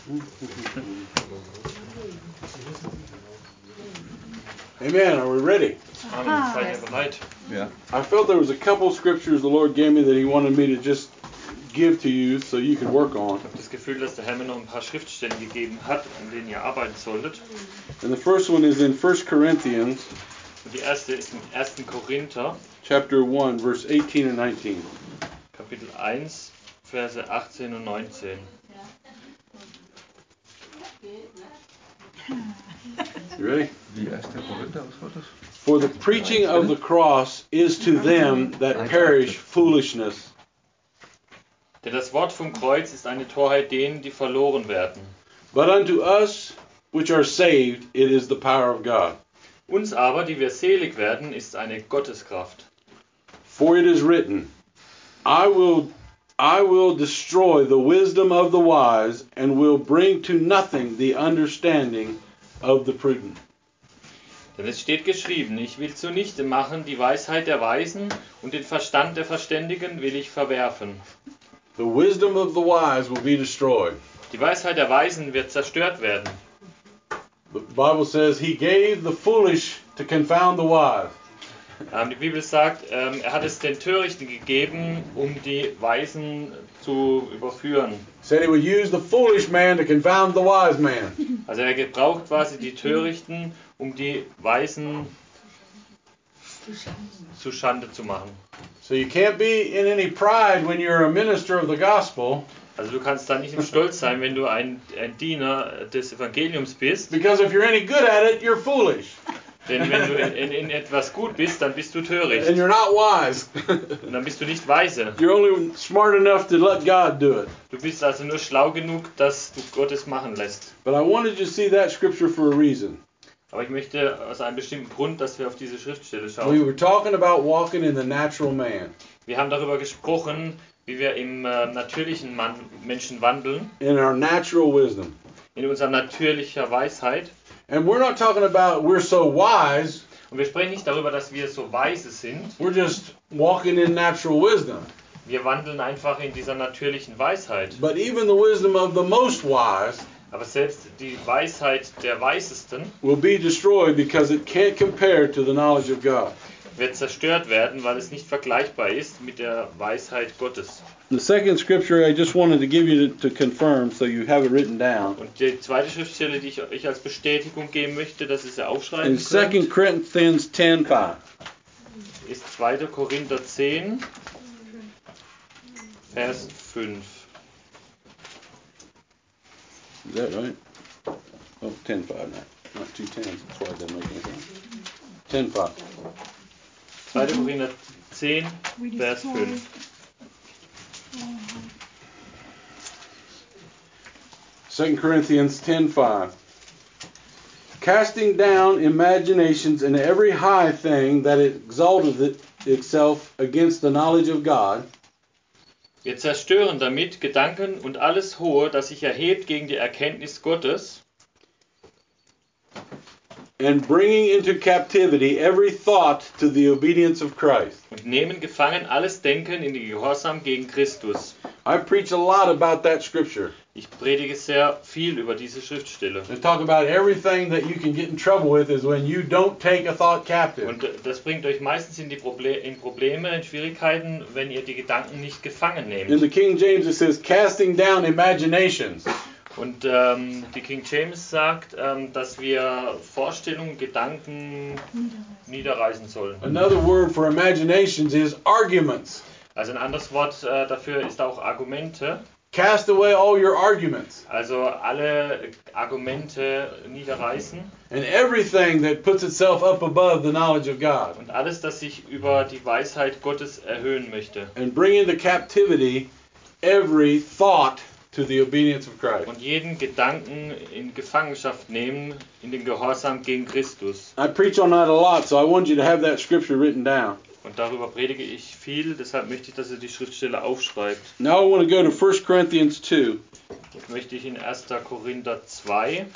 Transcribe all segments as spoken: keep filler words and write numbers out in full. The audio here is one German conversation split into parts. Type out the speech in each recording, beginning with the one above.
Amen. Are we ready? Amen. Seid ihr bereit? Yeah. I felt there was a couple scriptures the Lord gave me that He wanted me to just give to you so you could work on. Ich habe das Gefühl, dass der Herr mir noch ein paar Schriftstellen gegeben hat, an denen ihr arbeiten solltet. And the first one is in First Corinthians, Und die erste ist im ersten Korinther, chapter one, verse eighteen and nineteen. Kapitel eins, Verse achtzehn und neunzehn. You ready? Die erste Korinther, was war das? For the preaching of the cross is to them that perish foolishness, Denn das Wort vom Kreuz ist eine Torheit denen, die verloren werden. but unto us which are saved it is the power of God. Uns aber, die wir selig werden, ist eine Gotteskraft. For it is written, I will I will destroy the wisdom of the wise and will bring to nothing the understanding of the prudent. Denn es steht geschrieben, ich will zunichte machen die Weisheit der Weisen und den Verstand der Verständigen will ich verwerfen. The wisdom of the wise will be destroyed. Die Weisheit der Weisen wird zerstört werden. The Bible says he gave the foolish to confound the wise. Ähm, die Bibel sagt, ähm, er hat es den Törichten gegeben, um die Weisen zu überführen. Said he would use the foolish man to confound the wise man. Also er gebraucht quasi die Törichten, um die Weisen zu Schande zu machen. So you can't be in any pride when you're a minister of the gospel, Also du kannst da nicht im Stolz sein, wenn du ein, ein Diener des Evangeliums bist. because if you're any good at it, you're foolish. Denn wenn du in, in, in etwas gut bist, dann bist du And töricht. you're not wise. Und dann bist du nicht weise. You're only smart enough to let God do it. Du bist also nur schlau genug, dass du Gottes machen lässt. But I wanted you to see that scripture for a reason. Aber ich möchte aus einem bestimmten Grund, dass wir auf diese Schriftstelle We schauen. were talking about walking in the natural man, Wir haben darüber gesprochen, wie wir im äh, natürlichen Mann, Menschen wandeln, in our natural wisdom. in unserer natürlichen Weisheit. And we're not talking about we're so wise, Und wir sprechen nicht darüber, dass wir so weise sind. we're just walking in natural wisdom. Wir wandeln einfach in dieser natürlichen Weisheit. But even the wisdom of the most wise Aber selbst die Weisheit der Weisesten will be destroyed because it can't compare to the knowledge of God. wird zerstört werden, weil es nicht vergleichbar ist mit der Weisheit Gottes. The second scripture I just wanted to give you to, to confirm so you have it written down. Und die zweite Schriftstelle, die ich euch als Bestätigung geben möchte, dass ihr sie aufschreiben In Second könnt, Corinthians ten five. ist zweiter Korinther zehn, Vers fünf. Is that right? Oh, ten five, not, not two tens. That's why it doesn't make any sense. ten five. zweiter Korinther zehn, Vers fünf. Second Corinthians ten five. Casting down imaginations and every high thing that exalteth it itself against the knowledge of God, Wir zerstören damit Gedanken und alles Hohe, das sich erhebt gegen die Erkenntnis Gottes, and bringing into captivity every thought to the obedience of Christ. und nehmen gefangen alles Denken in die Gehorsam gegen Christus. I preach a lot about that scripture. Ich predige sehr viel über diese Schriftstelle. I talk about everything that you can get in trouble with is when you don't take a thought captive. Und das bringt euch meistens in die Proble in Probleme, in Schwierigkeiten, wenn ihr die Gedanken nicht gefangen In nehmt. the King James it says casting down imaginations. Und ähm, die King James sagt, ähm, dass wir Vorstellungen, Gedanken niederreißen sollen. Another word for imaginations is arguments. Also ein anderes Wort äh, dafür ist auch Argumente. Cast away all your arguments Also alle Argumente niederreißen and everything that puts itself up above the knowledge of God, und alles, das sich über die Weisheit Gottes erhöhen möchte. and bring into captivity every thought to the obedience of Christ. Und jeden Gedanken in Gefangenschaft nehmen, in den Gehorsam gegen Christus. I preach on that a lot, so I want you to have that scripture written down. Und darüber predige ich viel, deshalb möchte ich, dass ihr die Schriftstelle aufschreibt. Now I want to go to First Corinthians two. Jetzt möchte ich in erster Korinther zwei,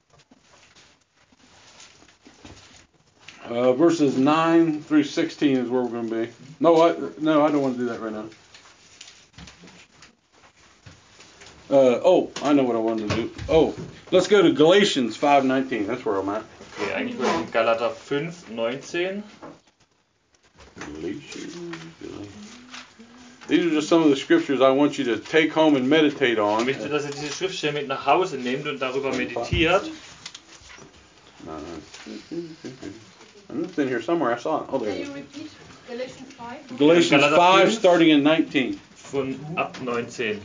Uh, verses nine through sixteen is where we're going to be. No, I, no, I don't want to do that right now. Uh, oh, I know what I wanted to do. Oh, let's go to Galatians five nineteen. That's where I'm at. Okay, eigentlich wollte ich in Galater fünf neunzehn. Galatians. These are just some of the scriptures I want you to take home and meditate Ich on. möchte, dass ihr diese Schriftstelle mit nach Hause nehmt und darüber meditiert. No, no. It's in here somewhere. I saw it. Oh, there Can it you is. repeat Galatians five? Galatians Galater five, fünf. starting in nineteen. Von ab neunzehn.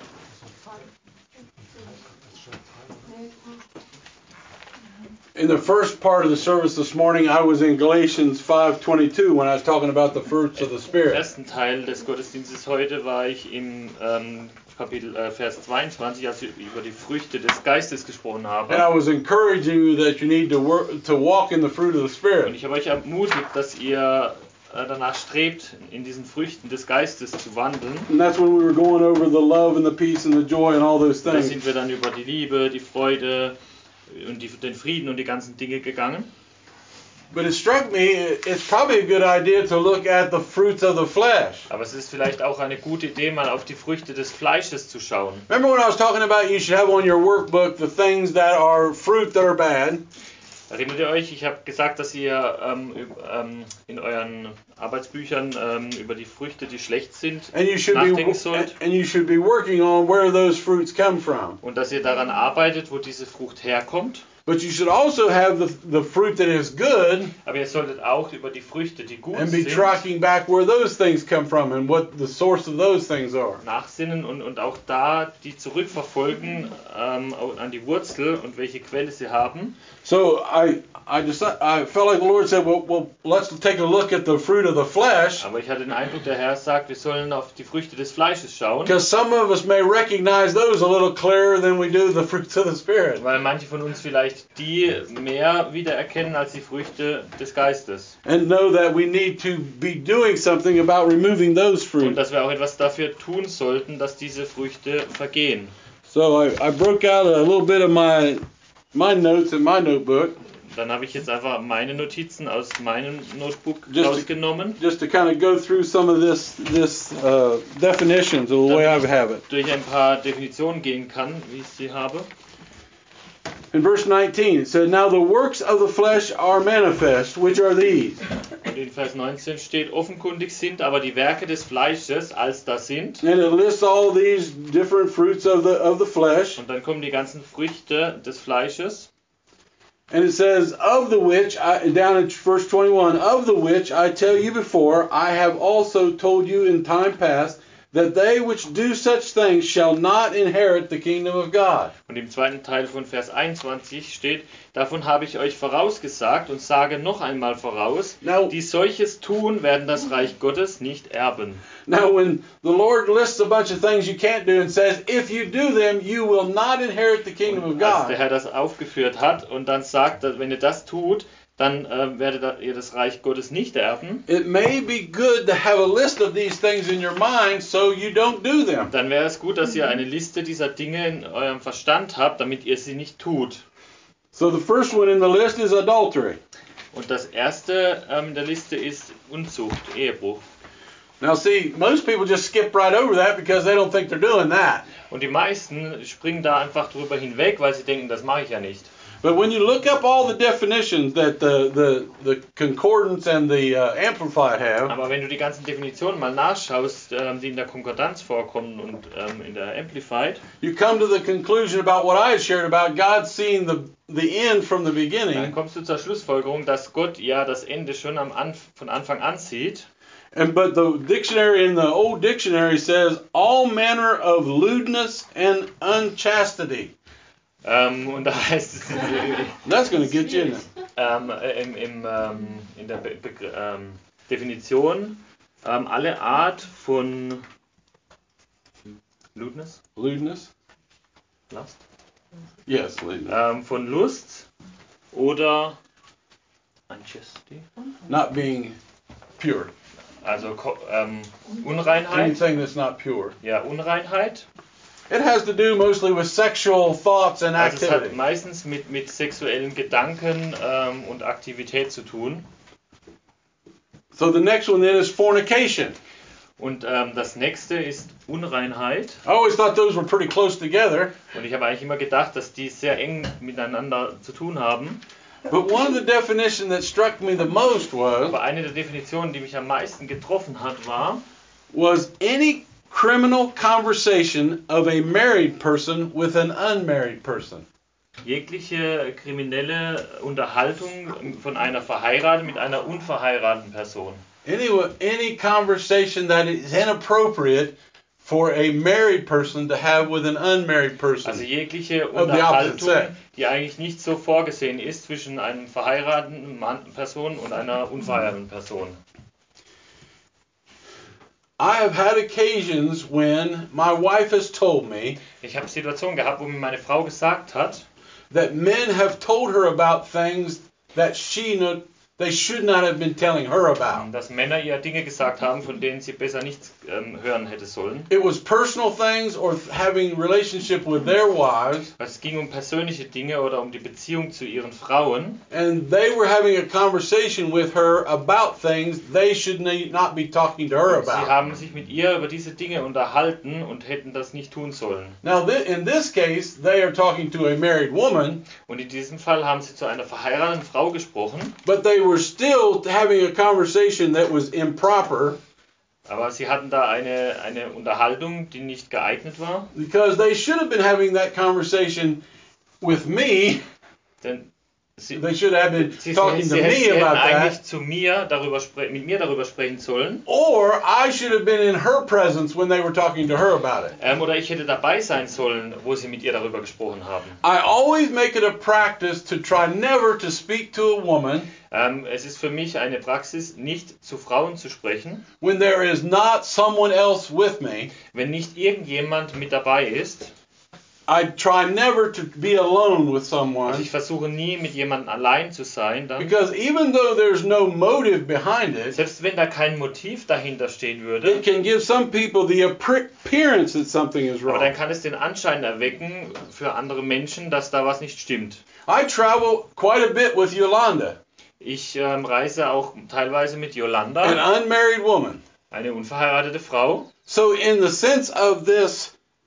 In the first part of the service this morning, I was in Galatians five twenty-two when I was talking about the fruits of the Im Spirit. ersten Teil des Gottesdienstes heute war ich im ähm, Kapitel äh, Vers zweiundzwanzig, als ich über die Früchte des Geistes gesprochen habe. And I was encouraging you that you need to work to walk in the fruit of the Und Spirit. ich habe euch ermutigt, dass ihr äh, danach strebt, in diesen Früchten des Geistes zu wandeln. And that's when we were going over the love and the peace and the joy and all those Da things. sind wir dann über die Liebe, die Freude und die, den Frieden und die ganzen Dinge gegangen. But it struck me, it's probably a good idea to look at the fruits of the flesh. Aber es ist vielleicht auch eine gute Idee, mal auf die Früchte des Fleisches zu schauen. Remember when I was talking about you should have on your workbook the things that are fruit that are bad? Erinnert ihr euch, ich habe gesagt, dass ihr ähm, üb- ähm, in euren Arbeitsbüchern ähm, über die Früchte, die schlecht sind, And you should be nachdenken sollt and you should be working on where those fruits come from. und dass ihr daran arbeitet, wo diese Frucht herkommt. But you should also have the, the fruit that is good Aber ihr solltet auch über die Früchte, die gut and be sind, tracking back where those things come from and what the source of those things are. nachsinnen und, und auch da die zurückverfolgen ähm, an die Wurzel und welche Quelle sie haben. So I I just I felt like the Lord said, well, well, let's take a look at the fruit of the flesh, Aber ich hatte den Eindruck, der Herr sagt, wir sollen auf die Früchte des Fleisches schauen, because some of us may recognize those a little clearer than we do the fruits of the Spirit. weil manche von uns vielleicht die mehr wiedererkennen als die Früchte des Geistes. And know that we need to be doing something about removing those Und fruits. dass wir auch etwas dafür tun sollten, dass diese Früchte vergehen. So I, I broke out a little bit of my my notes in my notebook Dann habe ich jetzt einfach meine Notizen aus meinem Notebook Just- rausgenommen, just to kind of go through some of this this uh, definitions of the way I have it. durch ein paar Definitionen gehen kann, wie ich sie habe. In verse nineteen, it said, "Now the works of the flesh are manifest, which are these." Und in Vers neunzehn steht, offenkundig sind aber die Werke des Fleisches, als das sind. And it lists all these different fruits of the of the flesh. Und dann kommen die ganzen Früchte des Fleisches. And it says, "Of the which," I, down in verse twenty-one, "Of the which I tell you before, I have also told you in time past, that they which do such things shall not inherit the kingdom of God." Und im zweiten Teil von Vers einundzwanzig steht, davon habe ich euch vorausgesagt und sage noch einmal voraus, Now, die solches tun, werden das Reich Gottes nicht erben. now when the Lord lists a bunch of things you can't do and says, "If you do them, you will not inherit the kingdom of Und als der God," Herr das aufgeführt hat und dann sagt, dass wenn ihr das tut, dann äh, werdet ihr das Reich Gottes nicht erben, it may be good to have a list of these things in your mind so you don't do them. dann wäre es gut, dass ihr eine Liste dieser Dinge in eurem Verstand habt, damit ihr sie nicht tut. So the first one in the list is adultery. Und das erste ähm, in der Liste ist Unzucht, Ehebruch. Now see, most people just skip right over that because they don't think they're doing that. Und die meisten springen da einfach drüber hinweg, weil sie denken, das mache ich ja nicht. But when you look up all the definitions that the the, the concordance and the uh, amplified have, Aber wenn du die ganzen Definitionen mal nachschaust, ähm, die in der Konkordanz vorkommen und ähm, in der Amplified, you come to the conclusion about what I had shared about God seeing the the end from the dann beginning. kommst du zur Schlussfolgerung, dass Gott ja das Ende schon am Anf- von Anfang an sieht. And but the dictionary in the old dictionary says all manner of lewdness and unchastity. Ähm, und da heißt es That's going to get you in there. ähm, äh, im, im, ähm, in der Be Be ähm, Definition ähm, alle Art von Lewdness, Lewdness? Lust, Yes, lewdness. ähm, von Lust oder Unchastity, Not being pure. also Ko- ähm, Unreinheit, Anything that's not pure. ja Unreinheit. It has to do mostly with sexual thoughts and Also es hat activity. meistens mit, mit sexuellen Gedanken ähm, und Aktivität zu tun. So the next one then is fornication. Und ähm, das nächste ist Unreinheit. I always thought those were pretty close together. Und ich habe eigentlich immer gedacht, dass die sehr eng miteinander zu tun haben. But one of the definitions that struck me the most was, Aber eine der Definitionen, die mich am meisten getroffen hat, war, was any criminal conversation of a married person with an unmarried person. jegliche kriminelle Unterhaltung von einer verheirateten mit einer unverheirateten Person. Any, any conversation that is inappropriate for a married person to have with an unmarried person. Also jegliche Of the opposite Unterhaltung, sex. die eigentlich nicht so vorgesehen ist zwischen einem verheirateten Mann, Person und einer unverheirateten Person. I have had occasions when my wife has told me Ich habe Situationen gehabt, wo mir meine Frau gesagt hat, that men have told her about things that she know they should not have been telling her about. dass Männer ihr Dinge gesagt haben, von denen sie besser nichts ähm, hören hätte sollen. It was personal things or having relationship with their wives, Es ging um persönliche Dinge oder um die Beziehung zu ihren Frauen. and they were having a conversation with her about things they should ne- not be talking to her Sie about. haben sich mit ihr über diese Dinge unterhalten und hätten das nicht tun sollen. Now, thi- in this case, they are talking to a married woman, Und in diesem Fall haben sie zu einer verheirateten Frau gesprochen, but they were still having a conversation that was improper aber sie hatten da eine, eine Unterhaltung, die nicht geeignet war. because they should have been having that conversation with me. Denn sie, They should have been sie, talking sie, to sie, me sie hätten about eigentlich that. zu mir darüber spre- mit mir darüber sprechen sollen. Or I should have been in her presence when they were talking to her about it. Ähm, oder ich hätte dabei sein sollen, wo sie mit ihr darüber gesprochen haben. I always make it a practice to try never to speak to a woman Ähm, es ist für mich eine Praxis, nicht zu Frauen zu sprechen, when there is not someone else with me. wenn nicht irgendjemand mit dabei ist. I try never to be alone with Also someone ich versuche nie mit jemandem allein zu sein, dann, because even though there's no motive behind it, selbst wenn da kein Motiv dahinter stehen it würde, can give some people the appre- appearance that something is aber dann wrong. kann es den Anschein erwecken für andere Menschen, dass da was nicht stimmt. I travel quite a bit with Yolanda, Ich ähm, reise auch teilweise mit an Yolanda, unmarried woman. eine unverheiratete Frau. So in the sense of this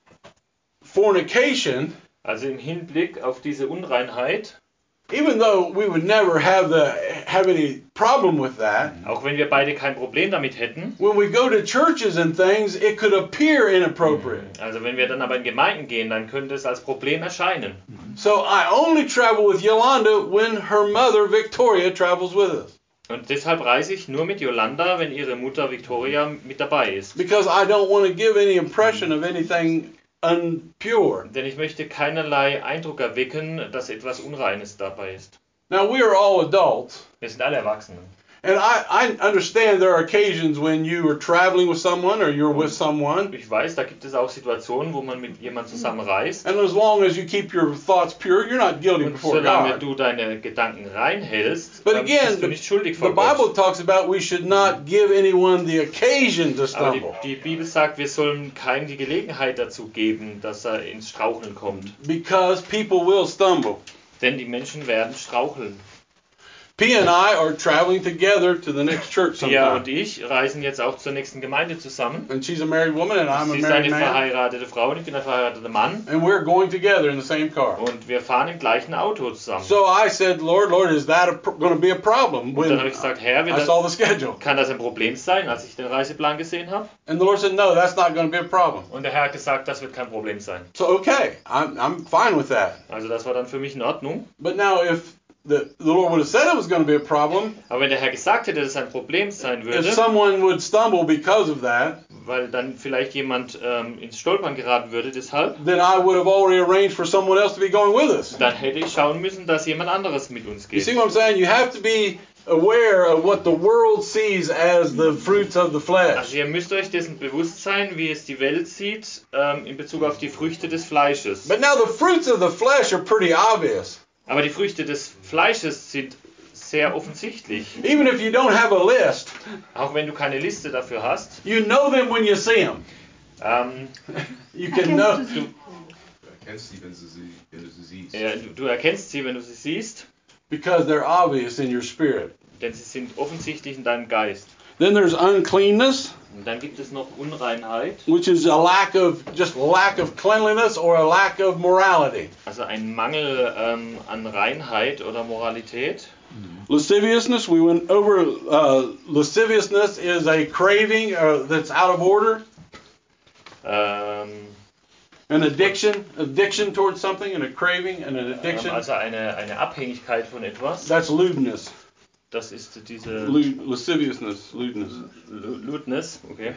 fornication, Also im Hinblick auf diese Unreinheit, even though we would never have the have any problem with that, auch wenn wir beide kein Problem damit hätten, when we go to churches and things, it could appear inappropriate. also wenn wir dann aber in Gemeinden gehen, dann könnte es als Problem erscheinen. So I only travel with Yolanda when her mother Victoria travels with us, Und deshalb reise ich nur mit Yolanda, wenn ihre Mutter Victoria mit dabei ist. because I don't want to give any impression of anything unpure. Denn ich möchte keinerlei Eindruck erwecken, dass etwas Unreines dabei ist. Now we are all adults, Wir sind alle Erwachsene. and I, I understand there are occasions when you are traveling with someone or you're with someone, Ich weiß, da gibt es auch Situationen, wo man mit jemandem zusammen reist. and as long as you keep your thoughts pure, you're not guilty Und before solange God. du deine Gedanken reinhältst, But ähm, again, bist du nicht schuldig The vor Bible Gott. talks about we should not give anyone the occasion to Aber die, stumble, die Bibel sagt, wir sollen keinem die Gelegenheit dazu geben, dass er ins Straucheln kommt. because people will stumble. Denn die Menschen werden straucheln. P and I are traveling together to the next church Pia und sometime. ich reisen jetzt auch zur nächsten Gemeinde zusammen. And she's a married woman and I'm a Sie ist married eine man. verheiratete Frau und ich bin ein verheirateter Mann. And we're going together in the same car. Und wir fahren im gleichen Auto zusammen. So I said, Lord, Lord, is that going to be a problem? Und When dann habe ich gesagt, Herr, wird I das, saw the schedule. kann das ein Problem sein, als ich den Reiseplan gesehen habe? And the Lord said, no, that's not going to be a problem. Und der Herr hat gesagt, das wird kein Problem sein. So, okay, I'm, I'm fine with that. Also das war dann für mich in Ordnung. But now if the, the Lord would have said it was going to be a problem, Aber wenn der Herr gesagt hätte, dass es ein Problem sein if würde, someone would stumble because of that, weil dann vielleicht jemand ähm, ins Stolpern geraten würde deshalb, then I would have already arranged for someone else to be going with us. dann hätte ich schauen müssen, dass jemand anderes mit uns You see geht. what I'm saying? You have to be aware of what the world sees as the fruits of the flesh. Also ihr müsst euch dessen bewusst sein, wie es die Welt sieht ähm, in Bezug auf die Früchte des Fleisches. But now the fruits of the flesh are pretty obvious. Aber die Früchte des Fleisches sind sehr offensichtlich. Even if you don't have a list, Auch wenn du keine Liste dafür hast. you know them when you see them. Ähm, You can know. Du erkennst sie, wenn du sie, wenn du sie siehst. ja, du, du erkennst sie, wenn du sie siehst, Because they're obvious in your spirit. denn sie sind offensichtlich in deinem Geist. Then there's uncleanness. Und dann gibt es noch Unreinheit, which is a lack of just lack of cleanliness or a lack of morality. also ein Mangel ähm, an Reinheit oder Moralität. Lasciviousness, we went over. Uh, lasciviousness is a craving uh, that's out of order, Ähm, an addiction, addiction towards something, and a craving and an ähm, addiction. also eine, eine Abhängigkeit von etwas. That's lewdness. Das ist diese Lewd, lasciviousness, lewdness. Lu- Lewdness, okay.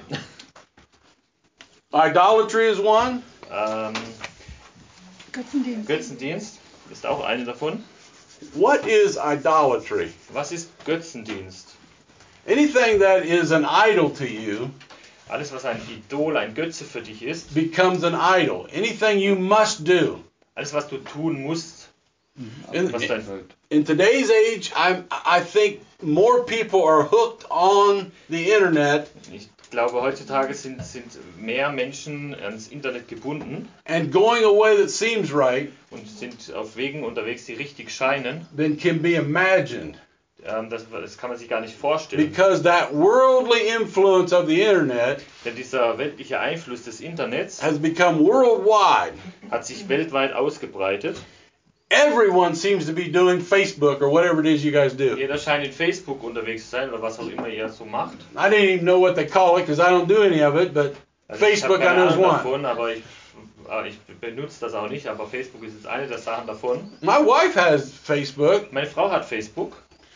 Idolatry is one. Ähm, Götzendienst. Götzendienst ist auch eine davon. What is idolatry? Was ist Götzendienst? Anything that is an idol to you Alles, was ein Idol, ein Götze für dich ist, becomes an idol. Anything you must do. alles, was du tun musst, In, was dein, in today's age, I'm, I think more people are hooked on the internet ich glaube, heutzutage sind, sind mehr Menschen ans Internet gebunden and going a way that seems right und sind auf Wegen unterwegs, die richtig scheinen. than can be imagined. Ähm, das, das kann man sich gar nicht vorstellen. Because that worldly influence of the internet Denn dieser weltliche Einfluss des Internets has become worldwide. hat sich weltweit ausgebreitet. Everyone seems to be doing Facebook or whatever it is you guys do. Jeder scheint in Facebook unterwegs zu sein oder was auch immer ihr so macht. I didn't even know what they call it because I don't do any of it, but Also ich habe Facebook I keine know is Ahnung one. davon, aber ich, äh, ich benutze das auch nicht, aber Facebook ist jetzt eine der Sachen davon. My wife has Facebook, Meine Frau hat Facebook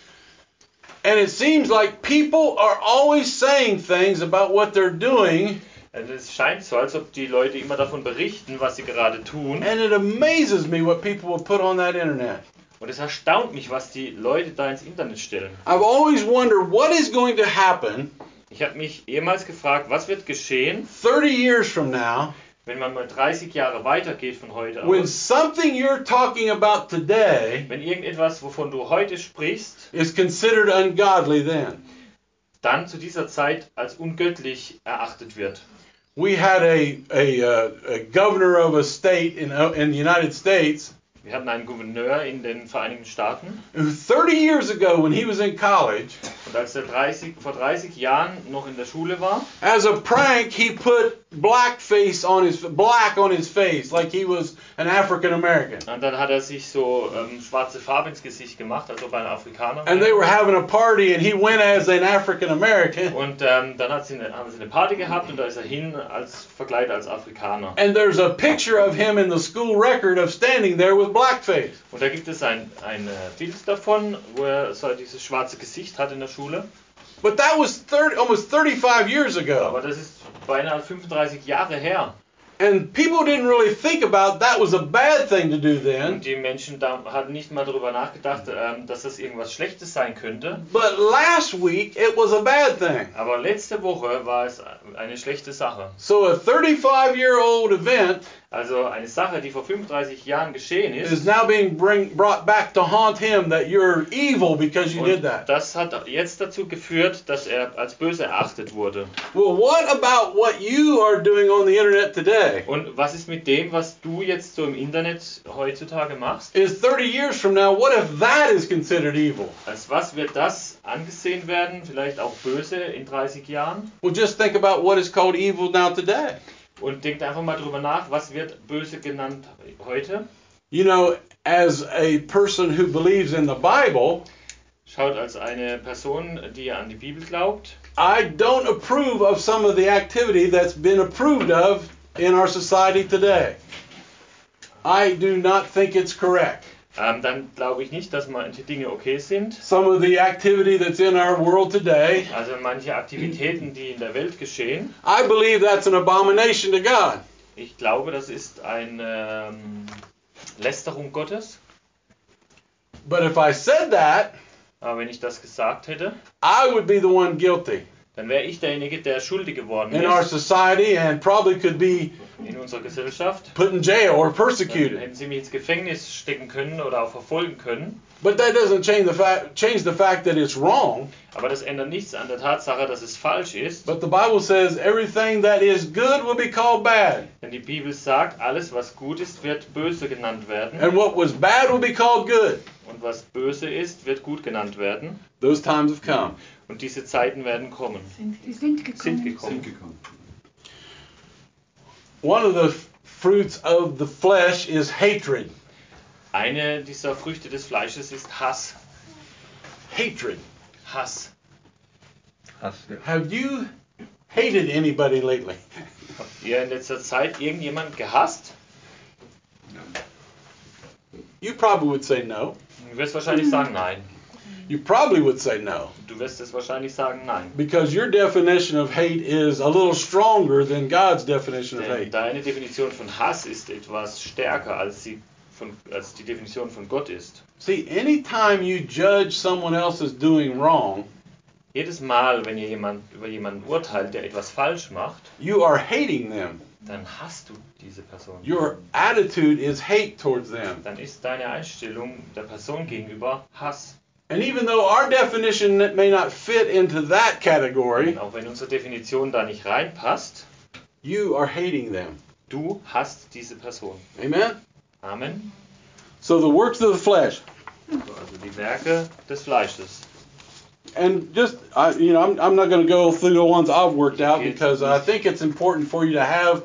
and it seems like people are always saying things about what they're doing, und es scheint so, als ob die Leute immer davon berichten, was sie gerade tun. and it amazes me what people will put on that internet. Und es erstaunt mich, was die Leute da ins Internet stellen. I've always wondered what is going to happen Ich habe mich ehemals gefragt, was wird geschehen, thirty years from now wenn man mal dreißig Jahre weitergeht von heute when aus, something you're talking about today wenn irgendetwas, wovon du heute sprichst, is considered ungodly then. dann zu dieser Zeit als ungöttlich erachtet wird. We had a, a, uh, a governor of a state in, uh, in the United States Wir hatten einen Gouverneur in den Vereinigten Staaten who thirty years ago when he was in college, und als er dreißig, vor dreißig Jahren noch in der Schule war, as a prank, he put blackface on his black on his face like he was an African American. und dann hat er sich so ähm, schwarze Farbe ins Gesicht gemacht, als ob er ein Afrikaner And they wäre. were having a party and he went as an African American. Und ähm, dann hat sie eine, haben sie eine Party gehabt und da ist er hin als verkleidet als Afrikaner. And there's a picture of him in the school record of standing there with blackface. Und da gibt es ein, ein äh, Bild davon, wo er so dieses schwarze Gesicht hat in der Schule. But that was thirty, almost thirty-five years ago. Aber das ist beinahe fünfunddreißig Jahre her. And people didn't really think about that was a bad thing to do then. Und die Menschen da hatten nicht mal darüber nachgedacht, ähm, dass das irgendwas Schlechtes sein könnte. But last week it was a bad thing. Aber letzte Woche war es eine schlechte Sache. So a thirty-five-year-old event Also eine Sache, die vor fünfunddreißig Jahren geschehen is ist. now being bring, brought back to haunt him that you're evil because you did Und that. das hat jetzt dazu geführt, dass er als böse erachtet wurde. Well, what about what you are doing on the internet today? Und was ist mit dem, was du jetzt so im Internet heutzutage machst? Is thirty years from now, what if that is considered evil? Als was wird das angesehen werden? Vielleicht auch böse in dreißig Jahren? Well, just think about what is called evil now today. Und denkt einfach mal drüber nach, was wird böse genannt heute? You know, as a person who believes in the Bible, Schaut, als eine Person, die an die Bibel glaubt, I don't approve of some of the activity that's been approved of in our society today. I do not think it's correct. ähm, dann glaube ich nicht, dass manche Dinge okay sind. Some of the activity that's in our world today, Also manche Aktivitäten, die in der Welt geschehen. I believe that's an abomination to God. Ich glaube, das ist eine ähm, Lästerung Gottes. But if I said that, Aber wenn ich das gesagt hätte, I would be the one guilty dann wäre ich derjenige, der schuldig geworden in our ist society and probably could be in unserer Gesellschaft. put in jail or Dann persecuted. hätten sie mich ins Gefängnis stecken können oder auch verfolgen können. But that doesn't change the fact change the fact that it's wrong. Aber das ändert nichts an der Tatsache, dass es falsch ist. But the Bible says everything that is good will be called bad, Denn die Bibel sagt, alles was gut ist, wird böse genannt werden. and what was bad will be called good. Und was böse ist, wird gut genannt werden. Those times have come. Und diese Zeiten werden kommen. Sie sind gekommen. Sind gekommen. Sind gekommen. One of the fruits of the flesh is hatred. Eine dieser Früchte des Fleisches ist Hass. Hatred. Hass. Hass, ja. Have you hated anybody lately? Habt ihr in letzter Zeit irgendjemand gehasst? You probably would say no. Du wirst wahrscheinlich sagen nein. You probably would say no. Du wirst es wahrscheinlich sagen nein. Because your definition of hate is a little stronger than God's definition of Denn hate. deine Definition von Hass ist etwas stärker als die, von, als die Definition von Gott ist. See, anytime you judge someone else as doing wrong, Jedes Mal, wenn ihr jemand, über jemanden urteilt, der etwas falsch macht, you are hating them. dann hasst du diese Person. Your attitude is hate towards them. Dann ist deine Einstellung der Person gegenüber Hass. And even though our definition may not fit into that category, Und auch wenn unsere Definition da nicht reinpasst, you are hating them. du hasst diese Person. Amen? Amen. So the works of the flesh. Also die Werke des Fleisches. And just, I, you know, I'm, I'm not going to go through the ones I've worked out because I think it's important for you to have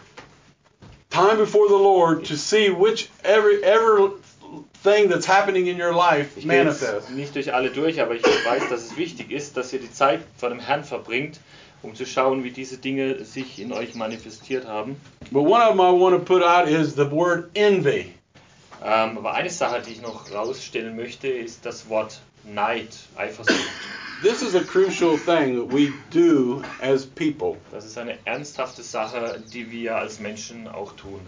time before the Lord to see which every everything that's happening in your life Ich gehe jetzt manifests. nicht durch alle durch, aber ich weiß, dass es wichtig ist, dass ihr die Zeit vor dem Herrn verbringt, um zu schauen, wie diese Dinge sich in euch manifestiert haben. But one of them I want to put out is the word envy. Ähm, aber eine Sache, die ich noch rausstellen möchte, ist das Wort Neid, Eifersucht. This is a crucial thing that we do as people. Das ist eine ernsthafte Sache, die wir als Menschen auch tun.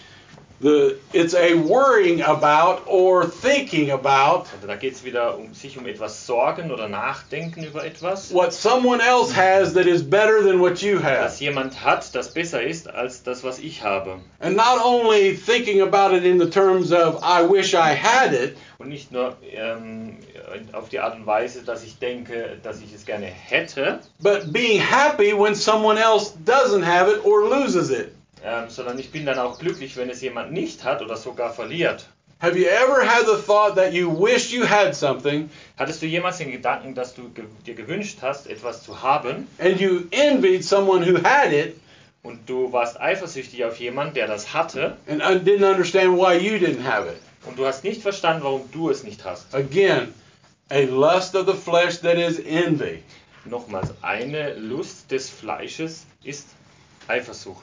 The, it's a worrying about or thinking about Also da geht es wieder um sich um etwas sorgen oder nachdenken über etwas, what someone else has that is better than what you das have. jemand hat, das besser ist als das, was ich habe. And not only thinking about it in the terms of, I wish I had it, Und nicht nur ähm, auf die Art und Weise, dass ich denke, dass ich es gerne hätte, but being happy when someone else doesn't have it or loses it. ähm, sondern ich bin dann auch glücklich, wenn es jemand nicht hat oder sogar verliert. Have you ever had the thought that you wish you had something Hattest du jemals den Gedanken, dass du ge- dir gewünscht hast, etwas zu haben, and you envied someone who had it und du warst eifersüchtig auf jemanden, der das hatte, and un- didn't understand why you didn't have it? und du hast nicht verstanden, warum du es nicht hast? Again, a lust of the flesh that is envy. Nochmals, eine Lust des Fleisches ist Eifersucht.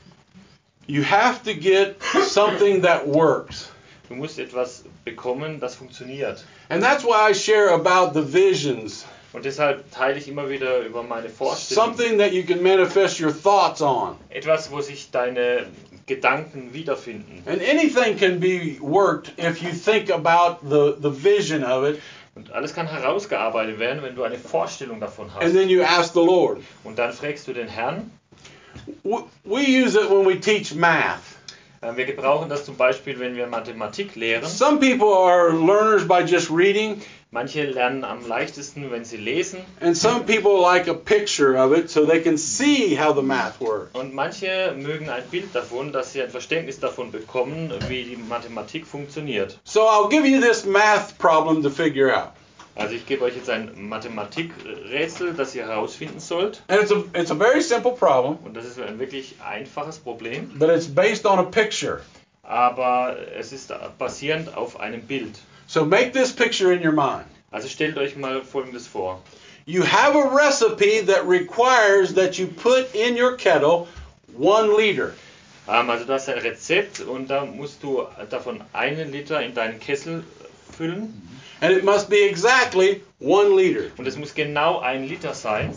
You have to get something that works. Du musst etwas bekommen, das funktioniert. And that's why I share about the visions. Und deshalb teile ich immer wieder über meine Vorstellungen. Something that you can manifest your thoughts on. Etwas, wo sich deine Gedanken wiederfinden. And anything can be worked if you think about the, the vision of it. Und alles kann herausgearbeitet werden, wenn du eine Vorstellung davon hast. And then you ask the Lord. Und dann fragst du den Herrn. We we use it when we teach math. Äh, Wir gebrauchen das zum Beispiel, wenn wir Mathematik lehren. Some people are learners by just reading, Manche lernen am leichtesten, wenn sie lesen. and some people like a picture of it so they can see how the math works. Und manche mögen ein Bild davon, dass sie ein Verständnis davon bekommen, wie die Mathematik funktioniert. So I'll give you this math problem to figure out. Also ich gebe euch jetzt ein Mathematikrätsel, das ihr herausfinden sollt. And it's a it's a very simple problem, Und das ist ein wirklich einfaches Problem, but it's based on a picture. aber es ist basierend auf einem Bild. So make this picture in your mind. Also stellt euch mal Folgendes vor. You have a recipe that requires that you put in your kettle one liter. Ähm, also du hast ein Rezept und da musst du davon einen Liter in deinen Kessel füllen. And it must be exactly one liter. Und es muss genau ein Liter sein.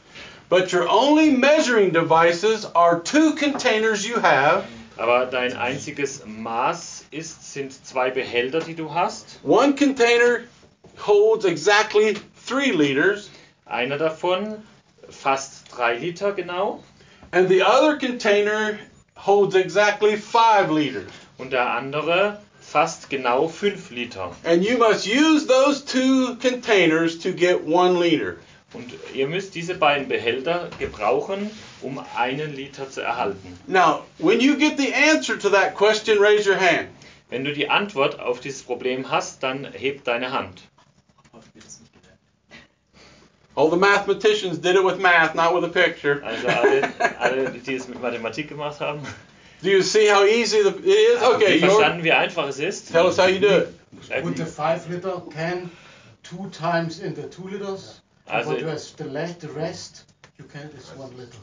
But your only measuring devices are two containers you have. Aber dein einziges Maß ist, sind zwei Behälter, die du hast. One container holds exactly three liters, Einer davon fast drei Liter genau. and the other container holds exactly five liters. Und der andere fast genau fünf Liter. And you must use those two containers to get one liter. Und ihr müsst diese beiden Behälter gebrauchen, um einen Liter zu erhalten. Now, when you get the answer to that question, raise your hand. Wenn du die Antwort auf dieses Problem hast, dann heb deine Hand. All the mathematicians did it with math, not with a picture. Also alle, alle die es mit Mathematik gemacht haben. Do you see how easy the, it is? Habt Okay, ihr Jörg, verstanden, wie einfach es ist? tell us how you do it. Put the five liter can two times in the two liters. Also- What was the, le- the rest? You can is one liter.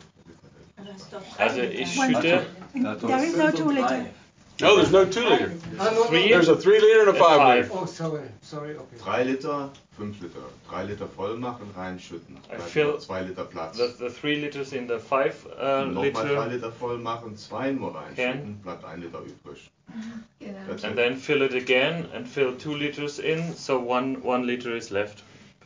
Also ich One schütte There is no two liter. No, there's no two liter. Ah, no, Three. no. There's a three liter and a And five five. liter. Oh, sorry, sorry, okay. drei Liter, fünf Liter. drei Liter voll machen, reinschütten. I Bleibt fill noch zwei Liter Platz. the, the three liters in the five uh, Nochmal drei liter Liter voll machen, zwei nur reinschütten, Can. bleibt ein Liter übrig. That's and it. then fill it again and fill two liters in, so one one liter is left.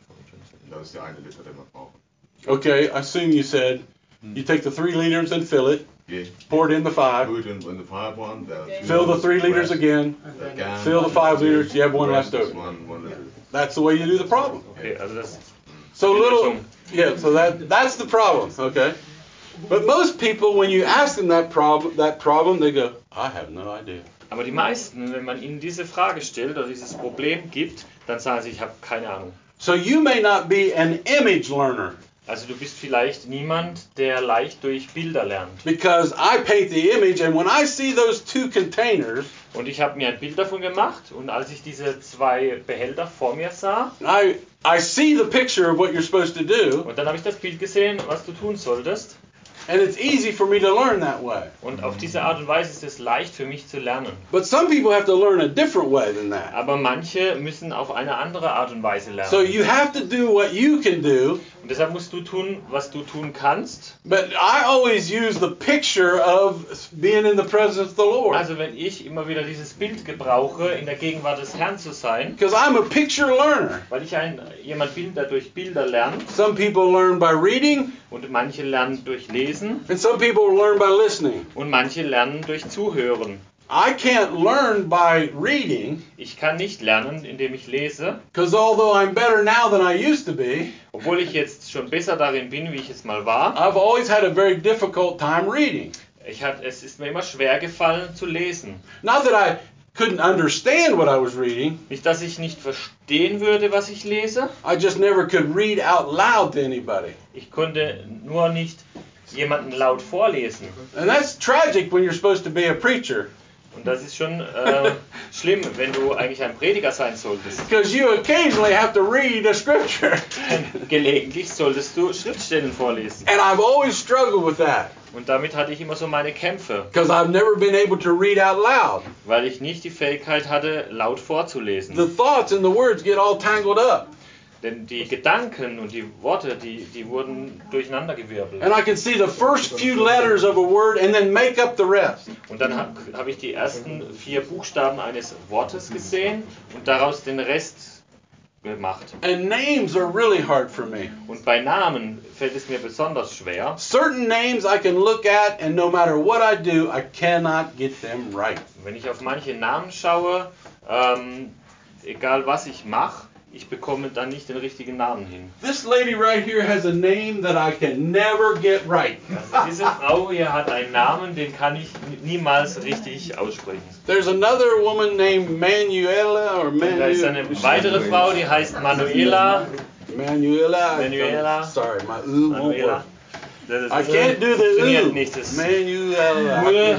Das ist der eine Liter, den wir brauchen. Okay, I assume you said you take the three liters and fill it, Okay. pour it in the five, Put in, in the five one. the fill the three liters rest, again, And the then can, fill the five liters, you have one rest left is over. One, one liter. That's the way you do the problem. Okay, also das So little, yeah, so that that's the problem, okay? But most people, when you ask them that problem, that problem, they go, I have no idea. Aber die meisten, wenn man ihnen diese Frage stellt oder dieses Problem gibt, dann sagen sie, ich habe keine Ahnung. So you may not be an image learner Also du bist vielleicht niemand, der leicht durch Bilder lernt. because I paint the image, and when I see those two containers, Und ich habe mir ein Bild davon gemacht und als ich diese zwei Behälter vor mir sah, I I see the picture of what you're supposed to do, und dann habe ich das Bild gesehen, was du tun solltest. and it's easy for me to learn that way. Und auf diese Art und Weise ist es leicht für mich zu lernen. But some people have to learn a different way than that. Aber manche müssen auf eine andere Art und Weise lernen. So you have to do what you can do, Und deshalb musst du tun, was du tun kannst. but I always use the picture of being in the presence of the Lord. Also wenn ich immer wieder dieses Bild gebrauche, in der Gegenwart des Herrn zu sein, Because I'm a picture learner. weil ich ein, jemand bin, der durch Bilder lernt, Some people learn by reading, und manche lernen durch Lesen and some people learn by listening. und manche lernen durch Zuhören. I can't learn by reading, Ich kann nicht lernen, indem ich lese, because although I'm better now than I used to be, obwohl ich jetzt schon besser darin bin, wie ich es mal war. I've always had a very difficult time reading. Ich hat, es ist mir immer schwer gefallen zu lesen. Not that I couldn't understand what I was reading, Nicht, dass ich nicht verstehen würde, was ich lese. I just never could read out loud to anybody. Ich konnte nur nicht jemanden laut vorlesen. And that's tragic when you're supposed to be a preacher, Und das ist schon äh, schlimm, wenn du eigentlich ein Prediger sein solltest. because you occasionally have to read a scripture. Gelegentlich solltest du Schriftstellen vorlesen. And I've always struggled with that, Und damit hatte ich immer so meine Kämpfe, because I've never been able to read out loud. weil ich nicht die Fähigkeit hatte, laut vorzulesen. The thoughts and the words get all tangled up. Denn die Gedanken und die Worte, die, die wurden durcheinandergewirbelt. And I can see the first few letters of a word and then make up the rest. Und dann habe hab ich die ersten vier Buchstaben eines Wortes gesehen und daraus den Rest gemacht. And names are really hard for me. Und bei Namen fällt es mir besonders schwer. Certain names I can look at, and no matter what I do, I cannot get them right. Wenn ich auf manche Namen schaue, ähm, egal was ich mache, ich bekomme dann nicht den richtigen Namen hin. This lady right here has a name that I can never get right. Also diese Frau hier hat einen Namen, den kann ich niemals richtig aussprechen. There's another woman named Manuela or Und da ist eine Manu- weitere Frau, die heißt Manuela. Manuela. Manuela. Sorry, my ooh won't Manuela. work. Das I can't do the funktioniert ooh. nicht. Das Manuela. Will,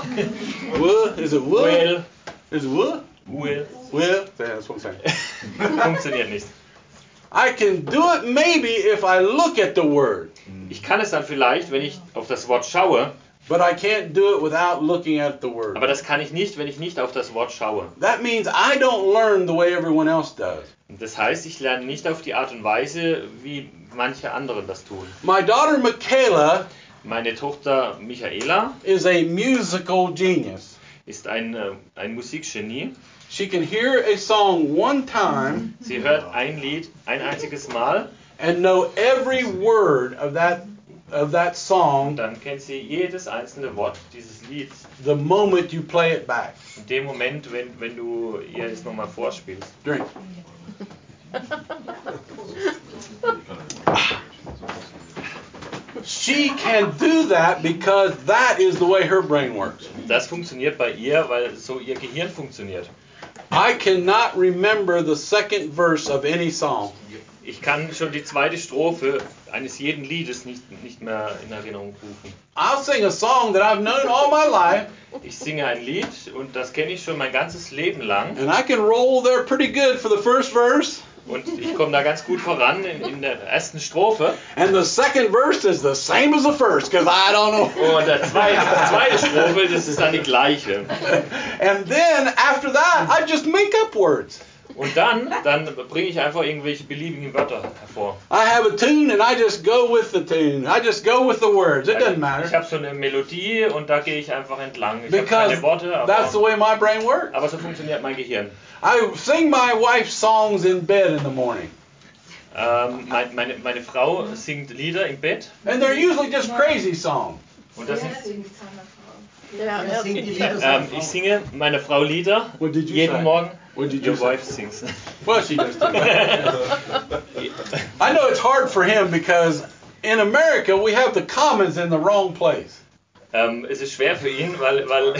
Wuh? Is it wuh? Will, Is it wuh? Will. Will? Yeah, that's what I'm saying. Funktioniert nicht. I can do it maybe if I look at the word, Ich kann es dann vielleicht, wenn ich auf das Wort schaue, but I can't do it without looking at the word. aber das kann ich nicht, wenn ich nicht auf das Wort schaue. That means I don't learn the way everyone else does. Und das heißt, ich lerne nicht auf die Art und Weise, wie manche anderen das tun. My daughter Michaela Meine Tochter Michaela is a musical genius. ist ein, äh, ein Musikgenie. She can hear a song one time Sie hört ein Lied ein einziges Mal and know every word of that of that und song dann kennt sie jedes einzelne Wort dieses Lieds. the moment you play it back. In dem Moment, wenn, wenn du ihr es nochmal vorspielst. Drink. she can do that because that is the way her brain works. Das funktioniert bei ihr, weil so ihr Gehirn funktioniert. I cannot remember the second verse of any song. Ich kann schon die zweite Strophe eines jeden Liedes nicht, nicht mehr in Erinnerung rufen. I'll sing a song that I've known all my life, Ich singe ein Lied und das kenne ich schon mein ganzes Leben lang. and I can roll there pretty good for the first verse, Und ich komme da ganz gut voran in, in der ersten Strophe. and the second verse is the same as the first, because I don't know. Und der zweite, die zweite Strophe, das ist dann die gleiche. And then after that, I just make up words. Und dann, dann bringe ich einfach irgendwelche beliebigen Wörter hervor. I have a tune and I just go with the tune. I just go with the words. It doesn't Ich matter. habe so eine Melodie und da gehe ich einfach entlang. Ich habe Because keine Worte, that's the aber, way my brain works. aber so funktioniert mein Gehirn. I sing my wife's songs in bed in the morning. Ähm, mein, meine, meine Frau singt Lieder im Bett And they're usually just crazy songs. und das Ja, ist, singt seine Frau. Ja, Wer singt die ja. Lieder seiner ähm, Frau? ich singe meiner Frau Lieder What did you jeden say? Morgen. What did you Your say? wife sings. Well, she does too. I know it's hard for him because in America we have the commas in the wrong place. ähm, es ist schwer für ihn, weil, weil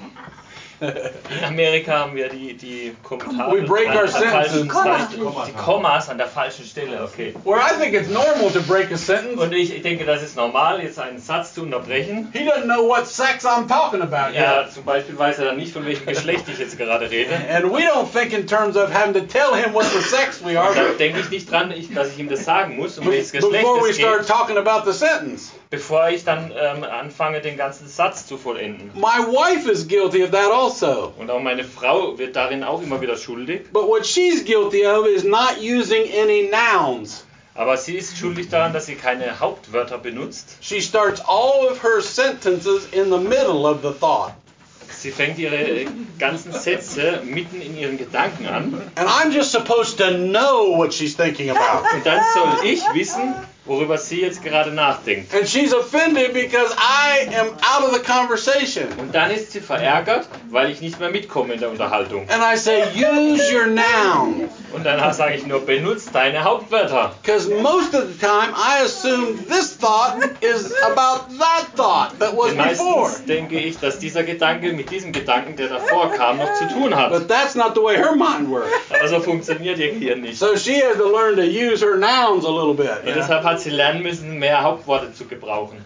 in Amerika haben wir die, die Kommentare We break our an der falschen sentences. Seite, die Kommas an der falschen Stelle, okay. Where I think it's normal to break a sentence. Und ich denke, das ist normal, jetzt einen Satz zu unterbrechen. He doesn't know what sex I'm talking about Ja, yet. zum Beispiel weiß er dann nicht, von welchem Geschlecht ich jetzt gerade rede. And we don't think in terms of having to tell him what the sex we are Da denke ich nicht dran, ich, dass ich ihm das sagen muss, um welches Geschlecht before we es start geht, talking about the sentence. bevor ich dann ähm, anfange, den ganzen Satz zu vollenden. My wife is guilty of that also. Und auch meine Frau wird darin auch immer wieder schuldig. But what she's guilty of is not using any nouns. Aber sie ist schuldig daran, dass sie keine Hauptwörter benutzt. She starts all of her sentences in the middle of the thought. Sie fängt ihre äh, ganzen Sätze mitten in ihren Gedanken an. And I'm just supposed to know what she's thinking about. Und dann soll ich wissen, worüber sie jetzt gerade nachdenkt. And she's offended because I am out of the conversation. Und dann ist sie verärgert, weil ich nicht mehr mitkomme in der Unterhaltung. And I say, use your noun. Und dann sage ich nur, benutzt deine Hauptwörter. Because most of the time I assume this thought is about that thought that was Denn before. meistens denke ich, dass dieser Gedanke mit diesem Gedanken, der davor kam, noch zu tun hat. But that's not the way her mind works. Aber so funktioniert ihr Gehirn nicht. So she has to learn to use her nouns a little bit. Und deshalb hat sie lernen müssen, mehr Hauptworte zu gebrauchen.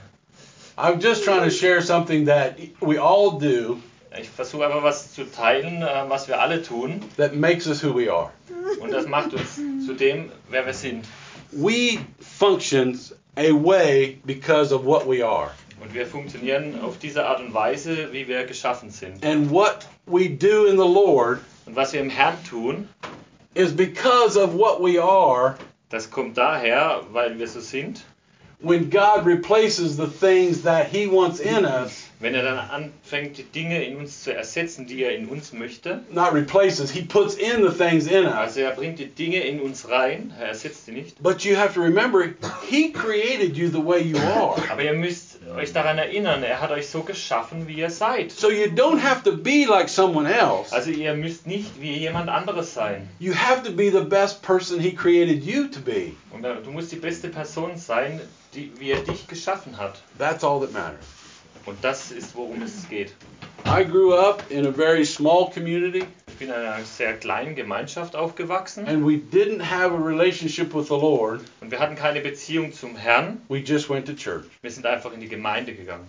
I'm just trying to share something that we all do Ich versuche aber was zu teilen, äh, was wir alle tun. that makes us who we are. Und das macht uns zu dem, wer wir sind. We function a way because of what we are. Und wir funktionieren auf diese Art und Weise, wie wir geschaffen sind. And what we do in the Lord Und was wir im Herrn tun, is because of what we are. das kommt daher, weil wir so sind. When God replaces the things that He wants in us, Wenn er dann anfängt, die Dinge in uns zu ersetzen, die er in uns möchte. not replaces, He puts in the things in us. Also er bringt die Dinge in uns rein, er ersetzt sie nicht. But you have to remember, He created you the way you are. Aber ihr müsst euch daran erinnern, er hat euch so geschaffen, wie ihr seid. So you don't have to be like someone else. Also ihr müsst nicht wie jemand anderes sein. You have to be the best person He created you to be. Und du musst die beste Person sein, die, wie er dich geschaffen hat. That's all that matters. Und das ist, worum es geht. I grew up in a very small community, Ich bin in einer sehr kleinen Gemeinschaft aufgewachsen and we didn't have a relationship with the Lord. und wir hatten keine Beziehung zum Herrn. We just went to church. Wir sind einfach in die Gemeinde gegangen.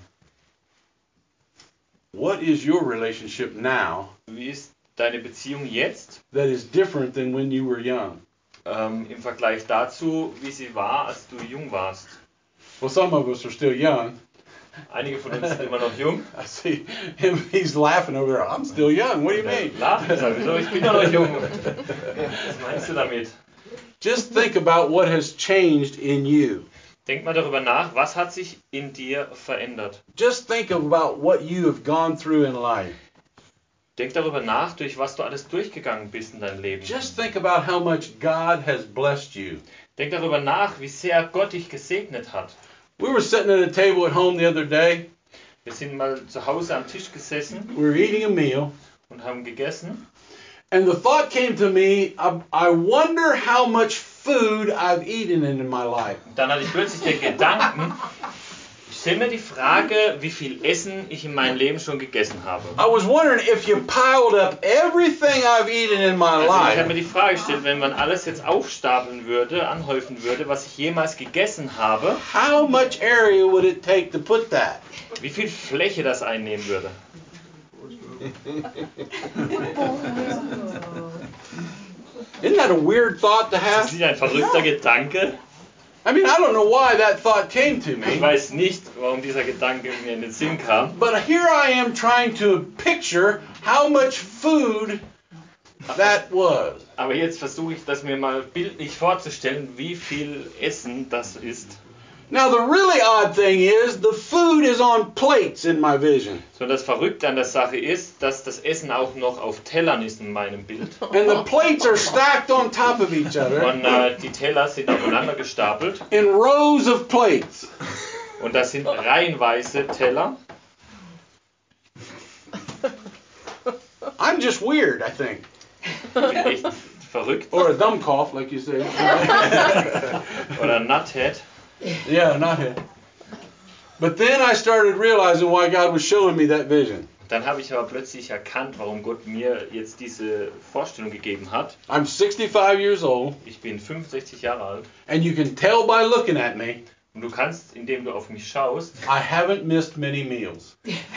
What is your relationship now Wie ist deine Beziehung jetzt that is different than when you were young? ähm, im Vergleich dazu, wie sie war, als du jung warst? Well, some of us are still young. Einige von uns sind immer noch jung. I see him, he's laughing over there. I'm still young. What do you mean? Lachen, sowieso, ich bin ja noch jung. Was meinst du damit? Just think about what has changed in you. Denk mal darüber nach, was hat sich in dir verändert? Just think about what you have gone through in life. Denk darüber nach, durch was du alles durchgegangen bist in deinem Leben. Just think about how much God has blessed you. Denk darüber nach, wie sehr Gott dich gesegnet hat. We were sitting at a table at home the other day. Wir sind mal zu Hause am Tisch gesessen We were eating a meal. und haben gegessen. And the thought came to me, I, I wonder how much food I've eaten in my life. Und dann hatte ich plötzlich den Gedanken, stelle mir die Frage, wie viel Essen ich in meinem Leben schon gegessen habe. I was wondering if you piled up everything I've eaten in my Also ich habe mir life, die Frage gestellt, wenn man alles jetzt aufstapeln würde, anhäufen würde, was ich jemals gegessen habe, how much area would it take to put that? wie viel Fläche das einnehmen würde. Isn't that a weird thought to Das have? ist nicht ein verrückter Gedanke. I mean, I don't know why that thought came to Ich me, weiß nicht, warum dieser Gedanke mir in den Sinn kam. but here I am trying to picture how much food that was. Aber jetzt versuche ich das mir mal bildlich vorzustellen, wie viel Essen das ist. Now, the really odd thing is the food is on plates in my vision. So, das Verrückte an der Sache ist, dass das Essen auch noch auf Tellern ist in meinem Bild. And the plates are stacked on top of each other Und äh, die Teller sind aufeinander gestapelt. in rows of plates. Und das sind reihenweise Teller. I'm just weird, I think. Ich bin echt verrückt. Or a dumb cough, like you say. Oder Nuthead. Yeah, not him. But then I started realizing why God was showing me that vision. Dann habe ich aber plötzlich erkannt, warum Gott mir jetzt diese Vorstellung gegeben hat. I'm sixty-five years old, Ich bin fünfundsechzig Jahre alt. and you can tell by looking at me, Und du kannst, indem du auf mich schaust, I haven't missed many meals.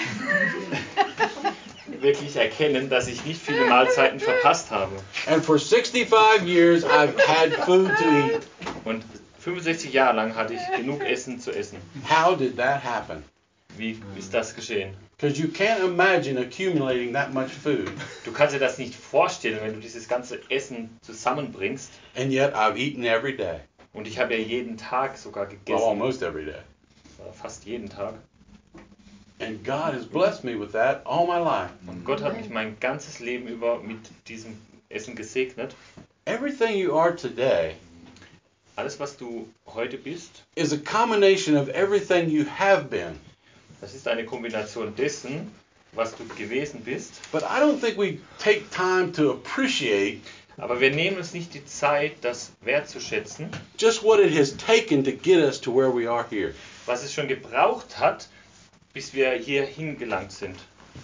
wirklich erkennen, dass ich nicht viele Mahlzeiten verpasst habe. And for sixty-five years, I've had food to eat. Und fünfundsechzig Jahre lang hatte ich genug Essen zu essen. How did that happen? Wie ist das geschehen? Because you can't imagine accumulating that much food, Du kannst dir das nicht vorstellen, wenn du dieses ganze Essen zusammenbringst. and yet I've eaten every day. Und ich habe ja jeden Tag sogar Well, gegessen. almost every day. Äh, Fast jeden Tag. And God has blessed me with that all my life. Und Gott hat mich mein ganzes Leben über mit diesem Essen gesegnet. Everything you are today Alles, was du heute bist, is a combination of everything you have been. das ist eine Kombination dessen, was du gewesen bist. But I don't think we take time to appreciate Aber wir nehmen uns nicht die Zeit, das wertzuschätzen, just what it has taken to get us to where we are here. was es schon gebraucht hat, bis wir hier hingelangt sind.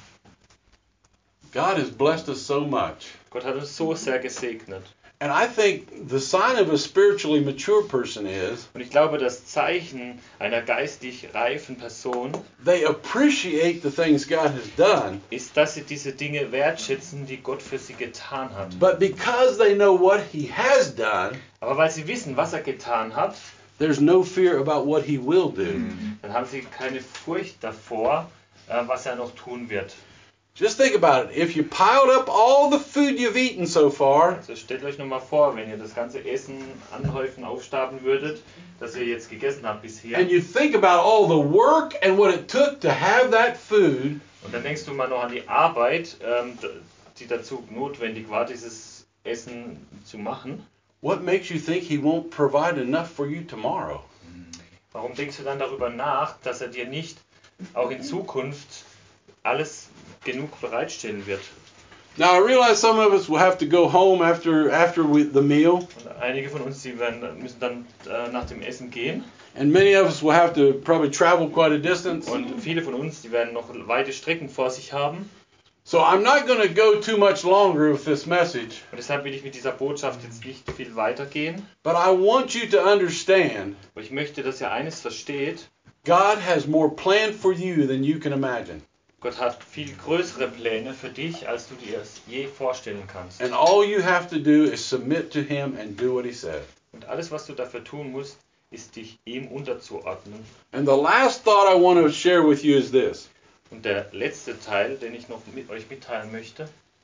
God has blessed us so much. Gott hat uns so sehr gesegnet. And I think the sign of a spiritually mature person is Und ich glaube, das Zeichen einer geistig reifen Person they appreciate the things God has done, ist, dass sie diese Dinge wertschätzen, die Gott für sie getan hat. but because they know what He has done, Aber weil sie wissen, was er getan hat, there's no fear about what He will do. dann haben sie keine Furcht davor, äh, was er noch tun wird. Just think about it. If you piled up all the food you've eaten so far, Also stellt euch nochmal vor, wenn ihr das ganze Essen anhäufen, aufstapeln würdet, das ihr jetzt gegessen habt bisher. and you think about all the work and what it took to have that food, Und dann denkst du mal noch an die Arbeit, ähm, die dazu notwendig war, dieses Essen zu machen. what makes you think He won't provide enough for you tomorrow? Warum denkst du dann darüber nach, dass er dir nicht auch in Zukunft alles genug bereitstellen wird? Now, I realize some of us will have to go home after after we, the meal, Und einige von uns, die werden, müssen dann äh, nach dem Essen gehen. and many of us will have to probably travel quite a distance. Und viele von uns, die werden noch weite Strecken vor sich haben. So I'm not going to go too much longer with this message, Und deshalb will ich mit dieser Botschaft jetzt nicht viel weitergehen. but I want you to understand Aber ich möchte, dass ihr eines versteht. God has more planned for you than you can imagine. Gott hat viel größere Pläne für dich, als du dir es je vorstellen kannst. And all you have to do is submit to Him and do what He said. Und alles, was du dafür tun musst, ist dich ihm unterzuordnen. And the last thought I want to share with you is this. Und der letzte Teil, den ich noch mit euch mitteilen möchte,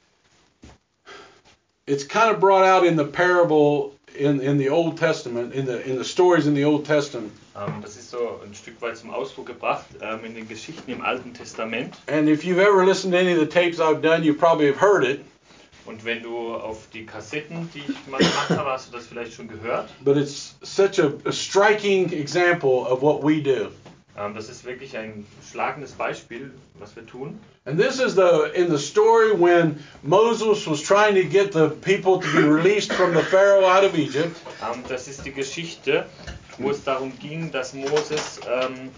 It's kind of brought out in the parable in, in the Old Testament, in the in the stories in the Old Testament. ähm, das ist so ein Stück weit zum Ausdruck gebracht ähm, in den Geschichten im Alten Testament. And if you've ever listened to any of the tapes I've done, you probably have heard it. Und wenn du auf die Kassetten, die ich mal gemacht habe, hast du das vielleicht schon gehört. But it's such a, a striking example of what we do. Ähm, das ist wirklich ein schlagendes Beispiel, was wir tun. And this is the in the story when Moses was trying to get the people to be released from the Pharaoh out of Egypt. Ähm, das ist die Geschichte, wo es darum ging, dass Moses ähm,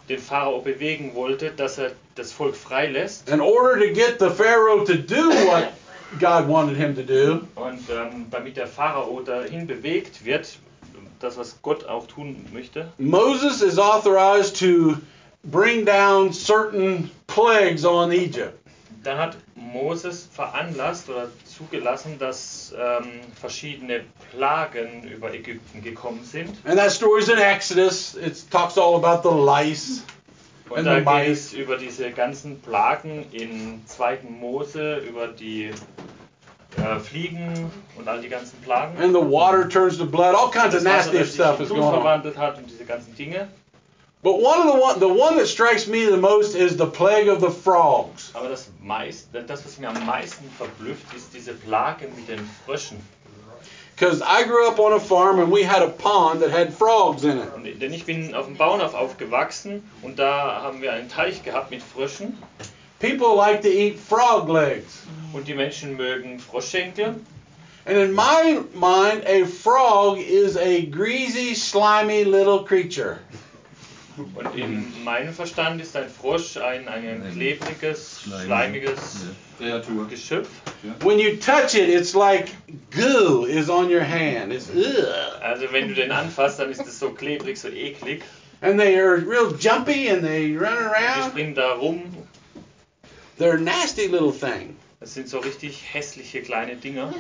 den Pharao bewegen wollte, dass er das Volk freilässt. In order to get the Pharaoh to do what God wanted him to do. Und ähm, damit der Pharao dahin bewegt wird, das was Gott auch tun möchte. Moses is authorized to bring down certain plagues on Egypt. Dann hat Moses veranlasst oder zugelassen, dass ähm, verschiedene Plagen über Ägypten gekommen sind. And that story's in Exodus. It talks all about the lice Und and da the geht mice. es über diese ganzen Plagen in zweiten Mose, über die äh, Fliegen und all die ganzen Plagen. And the water turns to blood. All kinds of Das Wasser, nasty das sich stuff in is Blut going on. verwandelt hat und diese ganzen Dinge. But one of the one, the one that strikes me the most is the plague of the frogs. Aber das, meist, das, was mir am meisten verblüfft, ist diese Plage mit den Fröschen. Because I grew up on a farm and we had a pond that had frogs in it. Und, denn ich bin auf dem Bauernhof aufgewachsen und da haben wir einen Teich gehabt mit Fröschen. People like to eat frog legs. Und die Menschen mögen Froschschenkel. And in my mind, a frog is a greasy, slimy little creature. Und in meinem Verstand ist ein Frosch ein, ein klebriges, schleimiges Kreatur. Geschöpf. When you touch it, it's like goo is on your hand. It's ugh. Also wenn du den anfasst, dann ist es so klebrig, so eklig. And they are real jumpy and they run Die around. springen da rum. They're a nasty little thing. Das sind so richtig hässliche kleine Dinger.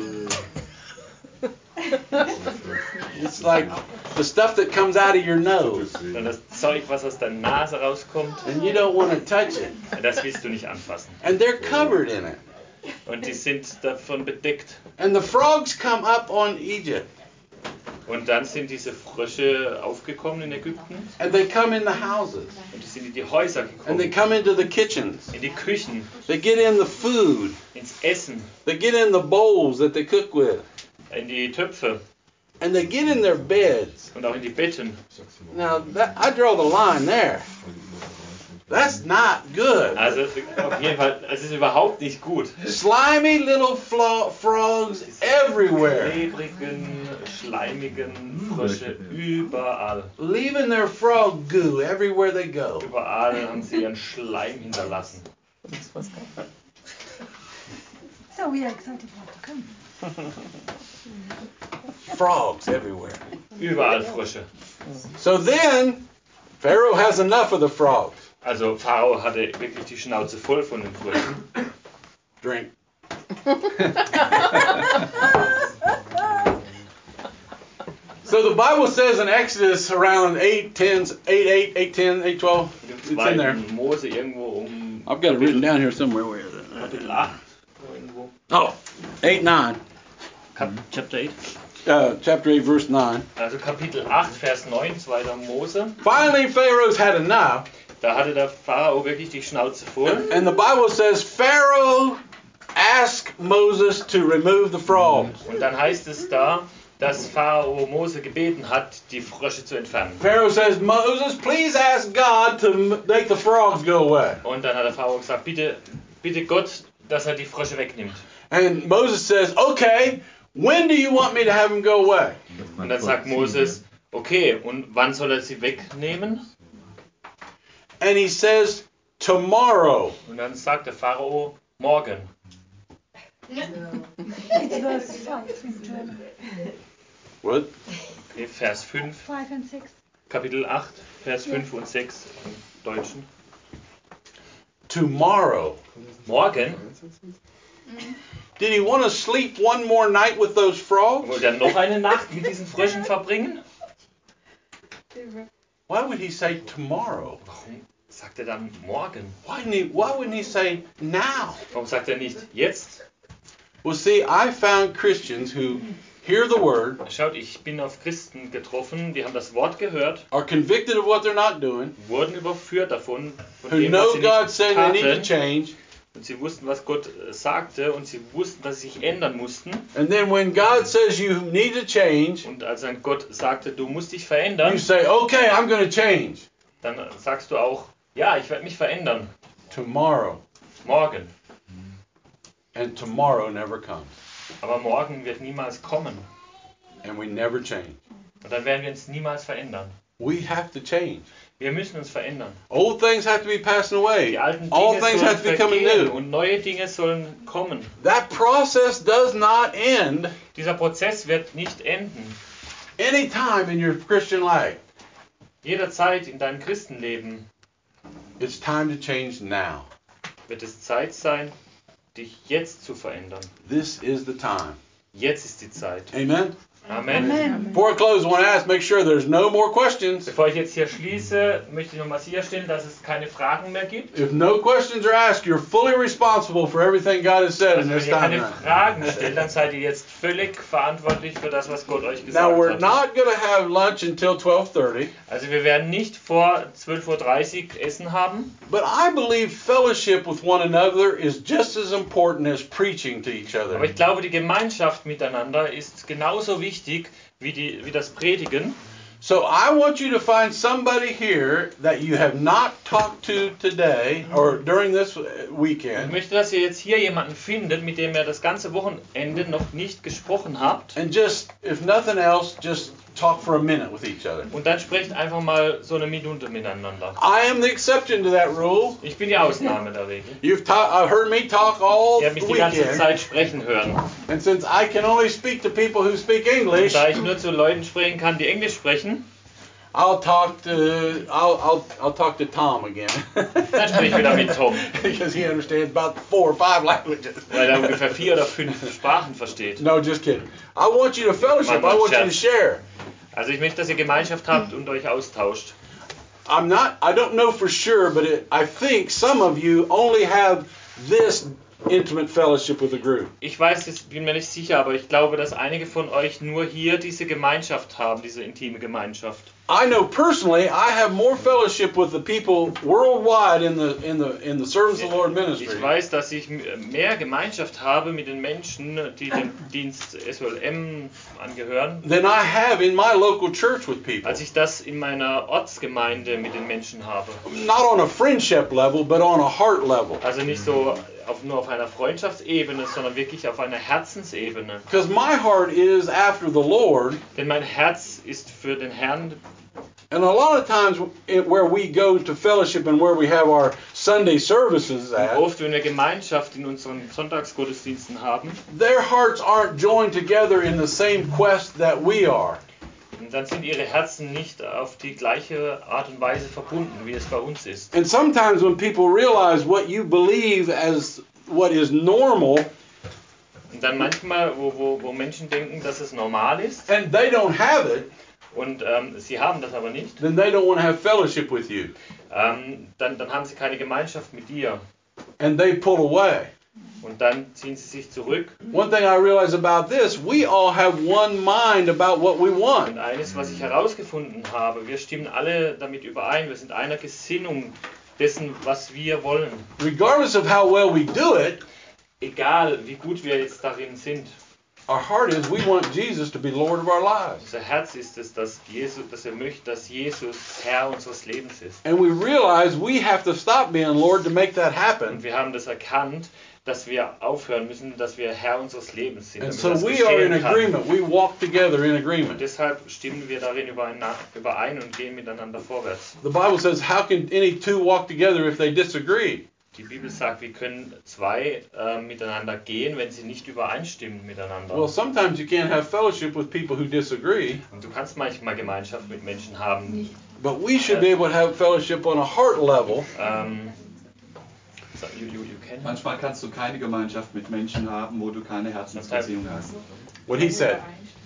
It's like the stuff that comes out of your nose. Dann das Zeug, was aus der Nase rauskommt, And you don't want to touch it. das willst du nicht anfassen. And they're covered in it. Und die sind davon bedeckt. And the frogs come up on Egypt. Und dann sind diese Frösche aufgekommen in Ägypten And they come in the houses. und die sind in die Häuser And they gekommen, come into the kitchens. in die Küchen, They get in the food. ins Essen, They get in the bowls that they cook with. in die Töpfe And they get in their beds. und auch in die Betten. Now, that, I draw the line there. That's not good. Also auf jeden Fall, es ist überhaupt nicht gut. Slimy little flo- frogs everywhere, Klebrigen, schleimigen Frösche überall. leaving their frog goo everywhere they go. Überall haben sie ihren Schleim hinterlassen. So we are excited what to come. Frogs everywhere. Überall Frösche. So then, Pharaoh has enough of the frogs. Also Pharao hatte wirklich die Schnauze voll von den Fröschen. Drink. So the Bible says in Exodus around eight, ten, eight, eight, eight, ten, eight, twelve. It's Im in there. zweiten Mose irgendwo um I've got it written down here somewhere. Where is it? Kapitel acht. Irgendwo. Oh, eight, nine. Kap Chapter eight. Uh, chapter eight, verse nine. Also Kapitel acht, Vers neun, zweiter Mose. Finally, Pharaoh's had enough. Da hatte der Pharao wirklich die Schnauze voll. And the Bible says Pharaoh asked Moses to remove the frogs. Und dann heißt es da, dass Pharao Mose gebeten hat, die Frösche zu entfernen. Pharaoh says, Moses, please ask God to m- make the frogs go away. Und dann hat der Pharao gesagt, bitte, bitte Gott, dass er die Frösche wegnimmt. And Moses says, okay, when do you want me to have them go away? Und dann sagt Moses, okay, und wann soll er sie wegnehmen? And he says, tomorrow. Und dann sagt der Pharao, morgen. It's verse five in German. What? Okay, Vers fünf, Five and six. Kapitel acht, Vers fünf und sechs im Deutschen. Tomorrow. Morgen? Did he want to sleep one more night with those frogs? Wollte er noch eine Nacht mit diesen Fröschen verbringen? Why would he say tomorrow? Warum sagt er dann morgen? Why didn't he, why wouldn't he say now? Warum sagt er nicht jetzt? Well, see, I found Christians who hear the word, Schaut, ich bin auf Christen getroffen, die haben das Wort gehört, are convicted of what they're not doing, wurden überführt davon, von who dem, was know sie God nicht saying they need to taten. change, Und sie wussten, was Gott äh, sagte und sie wussten, dass sie sich ändern mussten. and then when God says you need to change, Und als dann Gott sagte, du musst dich you verändern, say, okay, I'm going to change dann sagst du auch, ja, ich werde mich verändern. tomorrow. Morgen. And tomorrow never comes. Aber morgen wird niemals kommen. And we never change. Und dann werden wir uns niemals verändern. We have to change. Wir müssen uns verändern. Old things have to be passing away. Die alten All Dinge things sollen have to become vergehen new. und neue Dinge sollen kommen. That process does not end Dieser Prozess wird nicht enden. any time in your Christian life. Jederzeit in deinem Christenleben It's time to change now. wird es Zeit sein, dich jetzt zu verändern. This is the time. Jetzt ist die Zeit. Amen. Amen. Amen. Before I close, I want to ask, make sure there's no more questions. Bevor ich jetzt hier schließe, möchte ich nochmal sicherstellen, dass es keine Fragen mehr gibt. If no questions are asked, you're fully responsible for everything God has said in Also wenn this ihr keine time. Fragen stellt, dann seid ihr jetzt völlig verantwortlich für das, was Gott euch Now, gesagt we're hat. not going to have lunch until twelve thirty, Also wir werden nicht vor zwölf Uhr dreißig Essen haben, but I believe fellowship with one another is just as important as preaching to each aber other. ich glaube, die Gemeinschaft miteinander ist genauso wichtig wie, die, wie das Predigen. So I want you to find somebody here that you have not talked to today or during this Ich weekend, möchte, dass ihr jetzt hier jemanden findet, mit dem ihr das ganze Wochenende noch nicht gesprochen habt. and just, if nothing else, just talk for a minute with each other. Und dann sprecht einfach mal so eine Minute miteinander. I am the exception to that rule. Ich bin die Ausnahme der Regel. You've ta- uh, heard me talk all Ihr habt mich die ganze weekend, Zeit sprechen hören. and since I can only speak to people who speak Und English, da ich nur zu Leuten sprechen kann, die Englisch sprechen, I'll talk to I'll I'll I'll talk to Tom again dann spreche ich wieder mit Tom, because he understands about four or five languages. weil er ungefähr vier oder fünf Sprachen versteht. No, just kidding. I want you to fellowship. I want you to share. Also ich möchte, dass ihr Gemeinschaft habt und euch austauscht. I'm not. I don't know for sure, but it, I think some of you only have this intimate fellowship with a group. Ich weiß, ich bin mir nicht sicher, aber ich glaube, dass einige von euch nur hier diese Gemeinschaft haben, diese intime Gemeinschaft. I know personally, I have more fellowship with the people worldwide in the in the in the service of the Lord ministry Ich weiß, dass ich mehr Gemeinschaft habe mit den Menschen, die dem Dienst S O L M angehören, than I have in my local church with people. als ich das in meiner Ortsgemeinde mit den Menschen habe. Not on a friendship level, but on a heart level. Also nicht so auf, nur auf einer Freundschaftsebene, sondern wirklich auf einer Herzensebene. Because my heart is after the Lord, Denn mein Herz ist für den Herrn. and a lot of times it, where we go to fellowship and where we have our Sunday services Und at, oft, wenn wir Gemeinschaft in unseren Sonntagsgottesdiensten haben, their hearts aren't joined together in the same quest that we are. und dann sind ihre Herzen nicht auf die gleiche Art und Weise verbunden, wie es bei uns ist. And sometimes when people realize what you believe as what is normal, Und dann manchmal, wo, wo, wo Menschen denken, dass es normal ist, and they don't have it, und ähm, sie haben das aber nicht, then they don't want to have fellowship with you. ähm, dann, dann haben sie keine Gemeinschaft mit dir. And they pull away. Und dann ziehen sie sich zurück. One thing I realize about this, we all have one mind about what we want. Und eines, was ich herausgefunden habe, wir stimmen alle damit überein, wir sind einer Gesinnung dessen, was wir wollen. Regardless of how well we do it, Egal, wie gut wir jetzt darin sind. our heart is we want Jesus to be Lord of our lives. Unser Herz ist es, dass, Jesus, dass er möchte, dass Jesus Herr unseres Lebens ist. And we realize we have to stop being Lord to make that Und happen. wir haben das erkannt, dass wir aufhören müssen, dass wir Herr unseres Lebens sind. And damit so das we are in geschehen kann. agreement. We walk together in Und agreement. deshalb stimmen wir darin überein überein und gehen miteinander vorwärts. The Bible says, how can any two walk together if they disagree? Die Bibel sagt, wir können zwei äh, miteinander gehen, wenn sie nicht übereinstimmen miteinander. Well, sometimes you can't have fellowship with people who disagree, Und du kannst manchmal Gemeinschaft mit Menschen haben. but we should be able to have fellowship on a heart level. Ähm, so, you, you, you can. Manchmal kannst du keine Gemeinschaft mit Menschen haben, wo du keine Herzensbeziehung hast. What he said.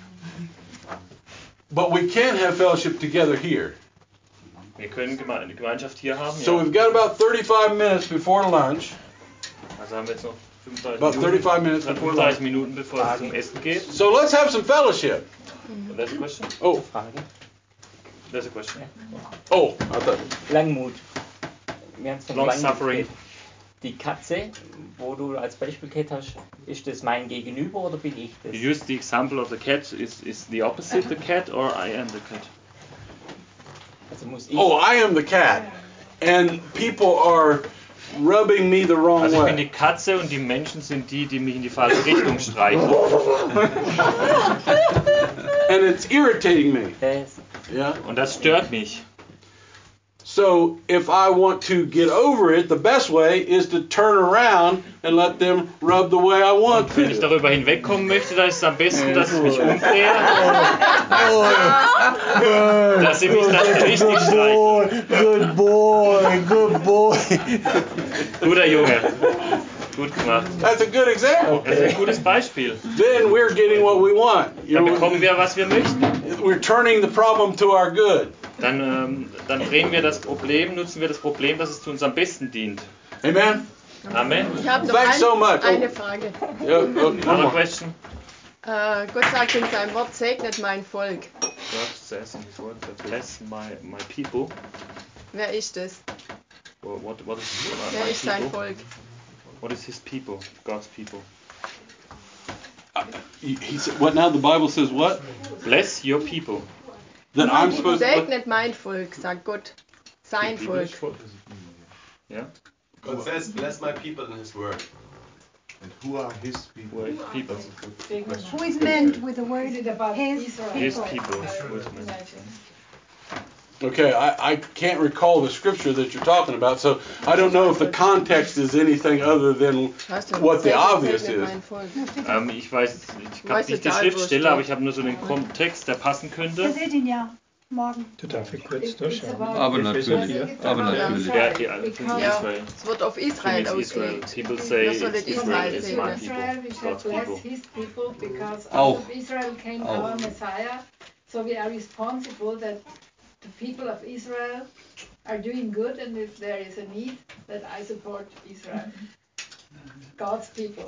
But we can have fellowship together here. Wir können Geme eine Gemeinschaft hier haben. So Ja. we've got about thirty-five minutes before lunch. Also haben wir jetzt noch fünfunddreißig About thirty-five minutes Minuten, before fünfunddreißig lunch. Minuten bevor es zum Essen geht. So let's have some fellowship. There's a question? Oh, Frage. There's a question. oh, I thought. Langmut. Wir haben's von Long Langmut suffering. geredet. Die Katze, wo du als Beispiel gehabt hast, ist das mein Gegenüber oder bin ich das? You use the example of the cat. Is, is the opposite the cat or I am the cat? Also muss ich. Oh, I am the cat. And people are rubbing me the wrong Also ich bin die way. Katze und die Menschen sind die, die mich in die falsche Richtung streichen. And it's irritating me. Das, Yeah. Und das stört mich. So if I want to get over it, the best way is to turn around and let them rub the way I want Wenn ich to. darüber hinwegkommen möchte, dann ist es am besten, dass ich mich umdrehe, dass sie mich dann richtig streicheln. Good boy, good boy. Guter Junge. Gut gemacht. That's a good example. Das ist ein gutes Beispiel. Then we're getting what we want. Dann You're, bekommen wir, was wir möchten. we're turning the problem to our good. Dann, ähm, dann drehen wir das Problem, nutzen wir das Problem, dass es zu unserem Besten dient. Amen? Amen. Ich habe noch Thanks ein, so much. eine Frage. Yeah, uh, one Another more. question? Äh, Gott sagt in seinem Wort, segnet mein Volk. God says in his word, bless my, my people. Wer ist das? What, what, what is Wer my ist sein people? Volk? What is his people? God's people. He, he said, what now? The Bible says what? Bless your people. That I'm supposed to. Segnet mein Volk, sagt Gott. Sein Volk. Ja. God says, bless my people in his word. And who are his people? Who are his people? Who is meant with the word Is it about his Israel? His people? people. Who is meant? Okay, I, I can't recall the scripture that you're talking about, so I don't know if the context is anything other than Weißt du, what the segnet- obvious segnet is. mein Volk. Ähm, ich weiß, ich habe Weißt du, nicht die egal, wo es Schriftstelle, steht. aber ich habe nur so den Kontext, der passen Ihr könnte. seht ihn ja morgen. Du darfst kurz durchschauen. Aber natürlich, aber natürlich. Ja, die alle sind Ja, Israel. es wird auf Israel Means Israel. ausgelegt. People say Das soll it's nicht Israel Israel is segnen. my people. Israel, we shall God's bless people. his people because Auch. out of Israel came Auch. our Messiah. So we are responsible that the people of Israel are doing good, and if there is a need, that I support Israel. God's people.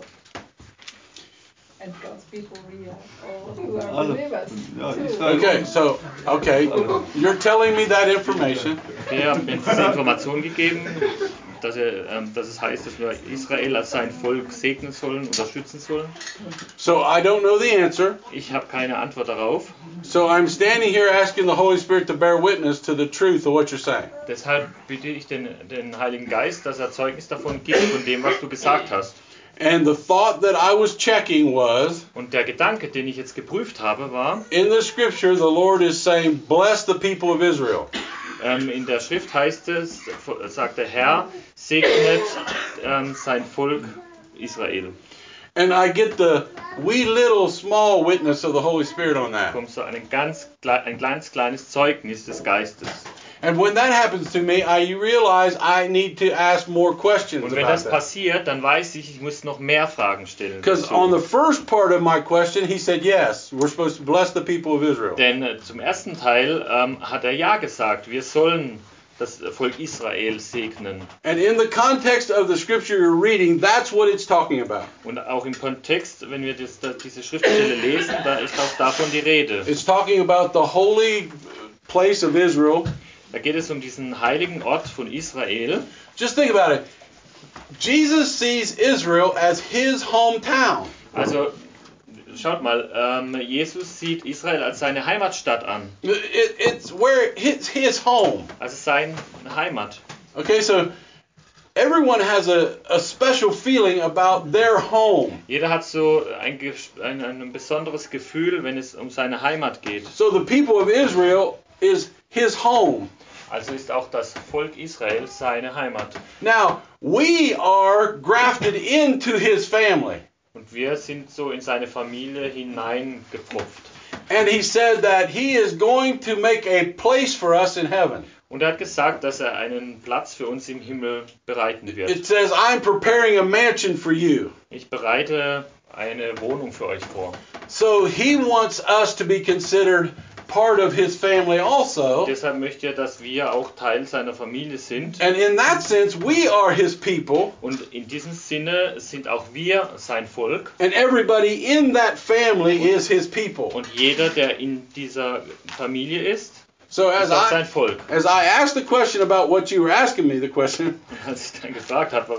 And God's people we are all who are Alle. believers. Ja, too. Israel. Okay, so, okay, you're telling me that information. Okay, ihr habt mir diese Information gegeben, dass, er, ähm, dass es heißt, dass wir Israel als sein Volk segnen sollen, unterstützen sollen. So I don't know the answer. Ich habe keine Antwort darauf. So I'm standing here asking the Holy Spirit to bear witness to the truth of what you're saying. Deshalb bitte ich den, den Heiligen Geist, dass er Zeugnis davon gibt, von dem, was du gesagt hast. And the thought that I was checking was, Und der Gedanke, den ich jetzt geprüft habe, war, in the scripture, the Lord is saying, bless the people of Israel. ähm, in der Schrift heißt es, sagt der Herr, segnet ähm, sein Volk Israel. And I get the wee little small witness of the Holy Spirit on that. Kommt so ein ganz klei- ein kleines, kleines Zeugnis des Geistes. And when that happens to me, I realize I need to ask more questions Und wenn about das that. passiert, dann weiß ich, ich muss noch mehr Fragen stellen. Because dazu. on the first part of my question, he said, yes, we're supposed to bless the people of Israel. Denn äh, zum ersten Teil ähm, hat er ja gesagt, wir sollen das Volk Israel segnen. And in the context of the scripture you're reading, that's what it's talking about. Und auch im Kontext, wenn wir das, da, diese Schriftstelle lesen, da ist auch davon die Rede. It's talking about the holy place of Israel. Da geht es um diesen heiligen Ort von Israel. Just think about it. Jesus sees Israel as his hometown. Also schaut mal, ähm, Jesus sieht Israel als seine Heimatstadt an, It, it's where it's his home. also seine Heimat. Okay, so everyone has a, a special feeling about their home. Jeder hat so ein, ges- ein, ein besonderes Gefühl, wenn es um seine Heimat geht. So the people of Israel is his home. Also ist auch das Volk Israel seine Heimat. Now, we are grafted into his family. Und wir sind so in seine Familie hineingepfropft. And he said that he is going to make a place for us in heaven. Und er hat gesagt, dass er einen Platz für uns im Himmel bereiten wird. It says, I'm preparing a mansion for you. Ich bereite eine Wohnung für euch vor. So he wants us to be considered part of his family also. Deshalb möchte er, dass wir auch Teil seiner Familie sind. And in that sense, we are his people. Und in diesem Sinne sind auch wir sein Volk. And everybody in that family is his people. Und jeder, der in dieser Familie ist, So as ist auch I sein Volk. as I asked the question about what you were asking me the question, Als ich dann gefragt habe,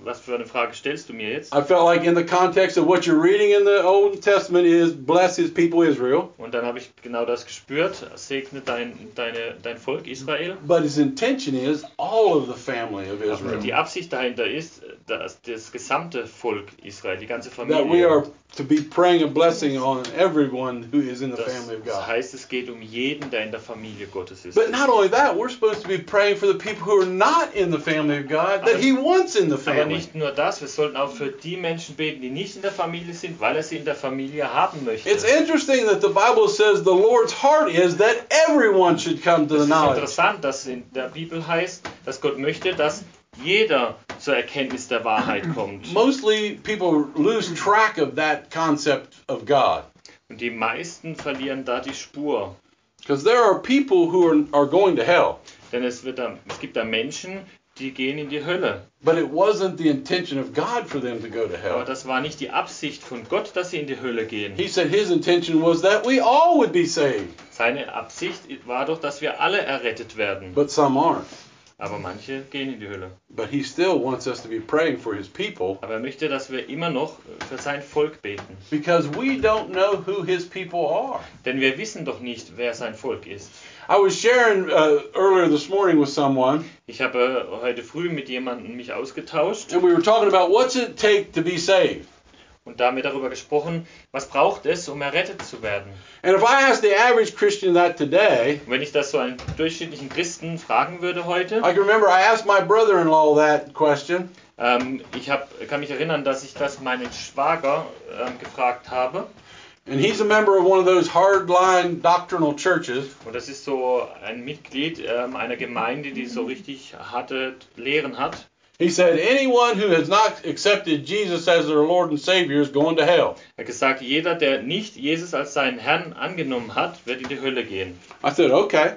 was für eine Frage stellst du mir jetzt? I felt like in the context of what you're reading in the Old Testament is bless his people Israel. Und dann habe ich genau das gespürt, segne dein, deine, dein Volk Israel. But his intention is all of the family of Aber Israel. die Absicht dahinter ist, dass das gesamte Volk Israel, die ganze That we Familie. are to be praying a blessing on everyone who is in the family of Das, das God. heißt, es geht um jeden, der in der Familie Gottes ist. But not only that, we're supposed to be praying for the people who are not in the family of God, that he wants in the Aber family. nicht nur das, wir sollten auch für die Menschen beten, die nicht in der Familie sind, weil er sie in der Familie haben möchte. It's interesting that the Bible says the Lord's heart is that everyone should come to Es the ist knowledge. interessant, dass in der Bibel heißt, dass Gott möchte, dass jeder zur Erkenntnis der Wahrheit kommt. Mostly people lose track of that concept of God. Und die meisten verlieren da die Spur. Because there are people who are, are going to hell. Denn es, wird da, es gibt da Menschen, die gehen in die Hölle. But it wasn't the intention of God for them to go to Aber hell. das war nicht die Absicht von Gott, dass sie in die Hölle gehen. He said his intention was that we all would be saved. Seine Absicht war doch, dass wir alle errettet werden. But some aren't. Aber manche gehen in die Hölle. But he still wants us to be praying for his people Aber er möchte, dass wir immer noch für sein Volk beten. because we don't know who his people are. Denn wir wissen doch nicht, wer sein Volk ist. I was sharing uh, earlier this morning with someone, Ich habe heute früh mit jemandem mich ausgetauscht and we were talking about what's it take to be saved. und damit darüber gesprochen, was braucht es, um errettet zu werden. And if I ask the average Christian that today, Und wenn ich das so einen durchschnittlichen Christen fragen würde heute, I can remember I asked my brother-in-law that question, ähm, ich hab, kann mich erinnern, dass ich das meinen Schwager ähm, gefragt habe. and he's a member of one of those hardline doctrinal churches. Und das ist so ein Mitglied ähm, einer Gemeinde, die so richtig harte Lehren hat. He said, anyone who has not accepted Jesus as their Lord and Savior is going to hell. Er hat gesagt, jeder, der nicht Jesus als seinen Herrn angenommen hat, wird in die Hölle gehen. I said, okay.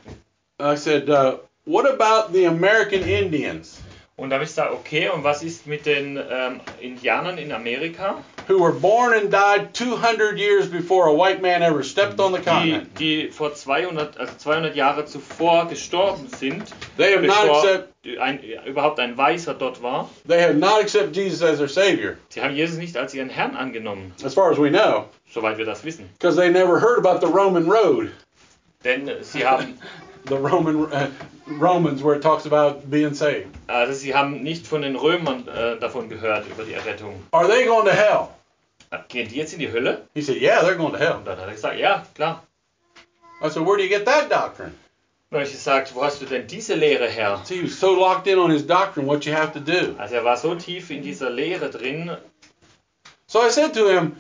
I said, uh, what about the American Indians Und da habe ich gesagt, okay, und was ist mit den ähm, Indianern in Amerika, who were born and died two hundred years before a white man ever stepped on the die, continent? die vor zweihundert, also zweihundert Jahre zuvor gestorben sind, They have not bevor accept, ein, überhaupt ein Weißer dort war? they have not accepted Jesus as their Savior, Sie haben Jesus nicht als ihren Herrn angenommen, as far as we know, soweit wir das wissen. because they never heard about the Roman road, Denn sie haben, the Roman uh, Romans, where it talks about being saved. also sie haben nicht von den Römern äh, davon gehört, über die Errettung. Are they going to hell? Gehen die jetzt in die Hölle? He said, yeah, they're going to hell. Und dann hat er gesagt, ja, klar. I said, where do you get that doctrine? Dann habe ich gesagt, wo hast du denn diese Lehre her? See, he was so locked in on his doctrine, what you have to do. Also er war so tief in dieser Lehre drin. So I said to him,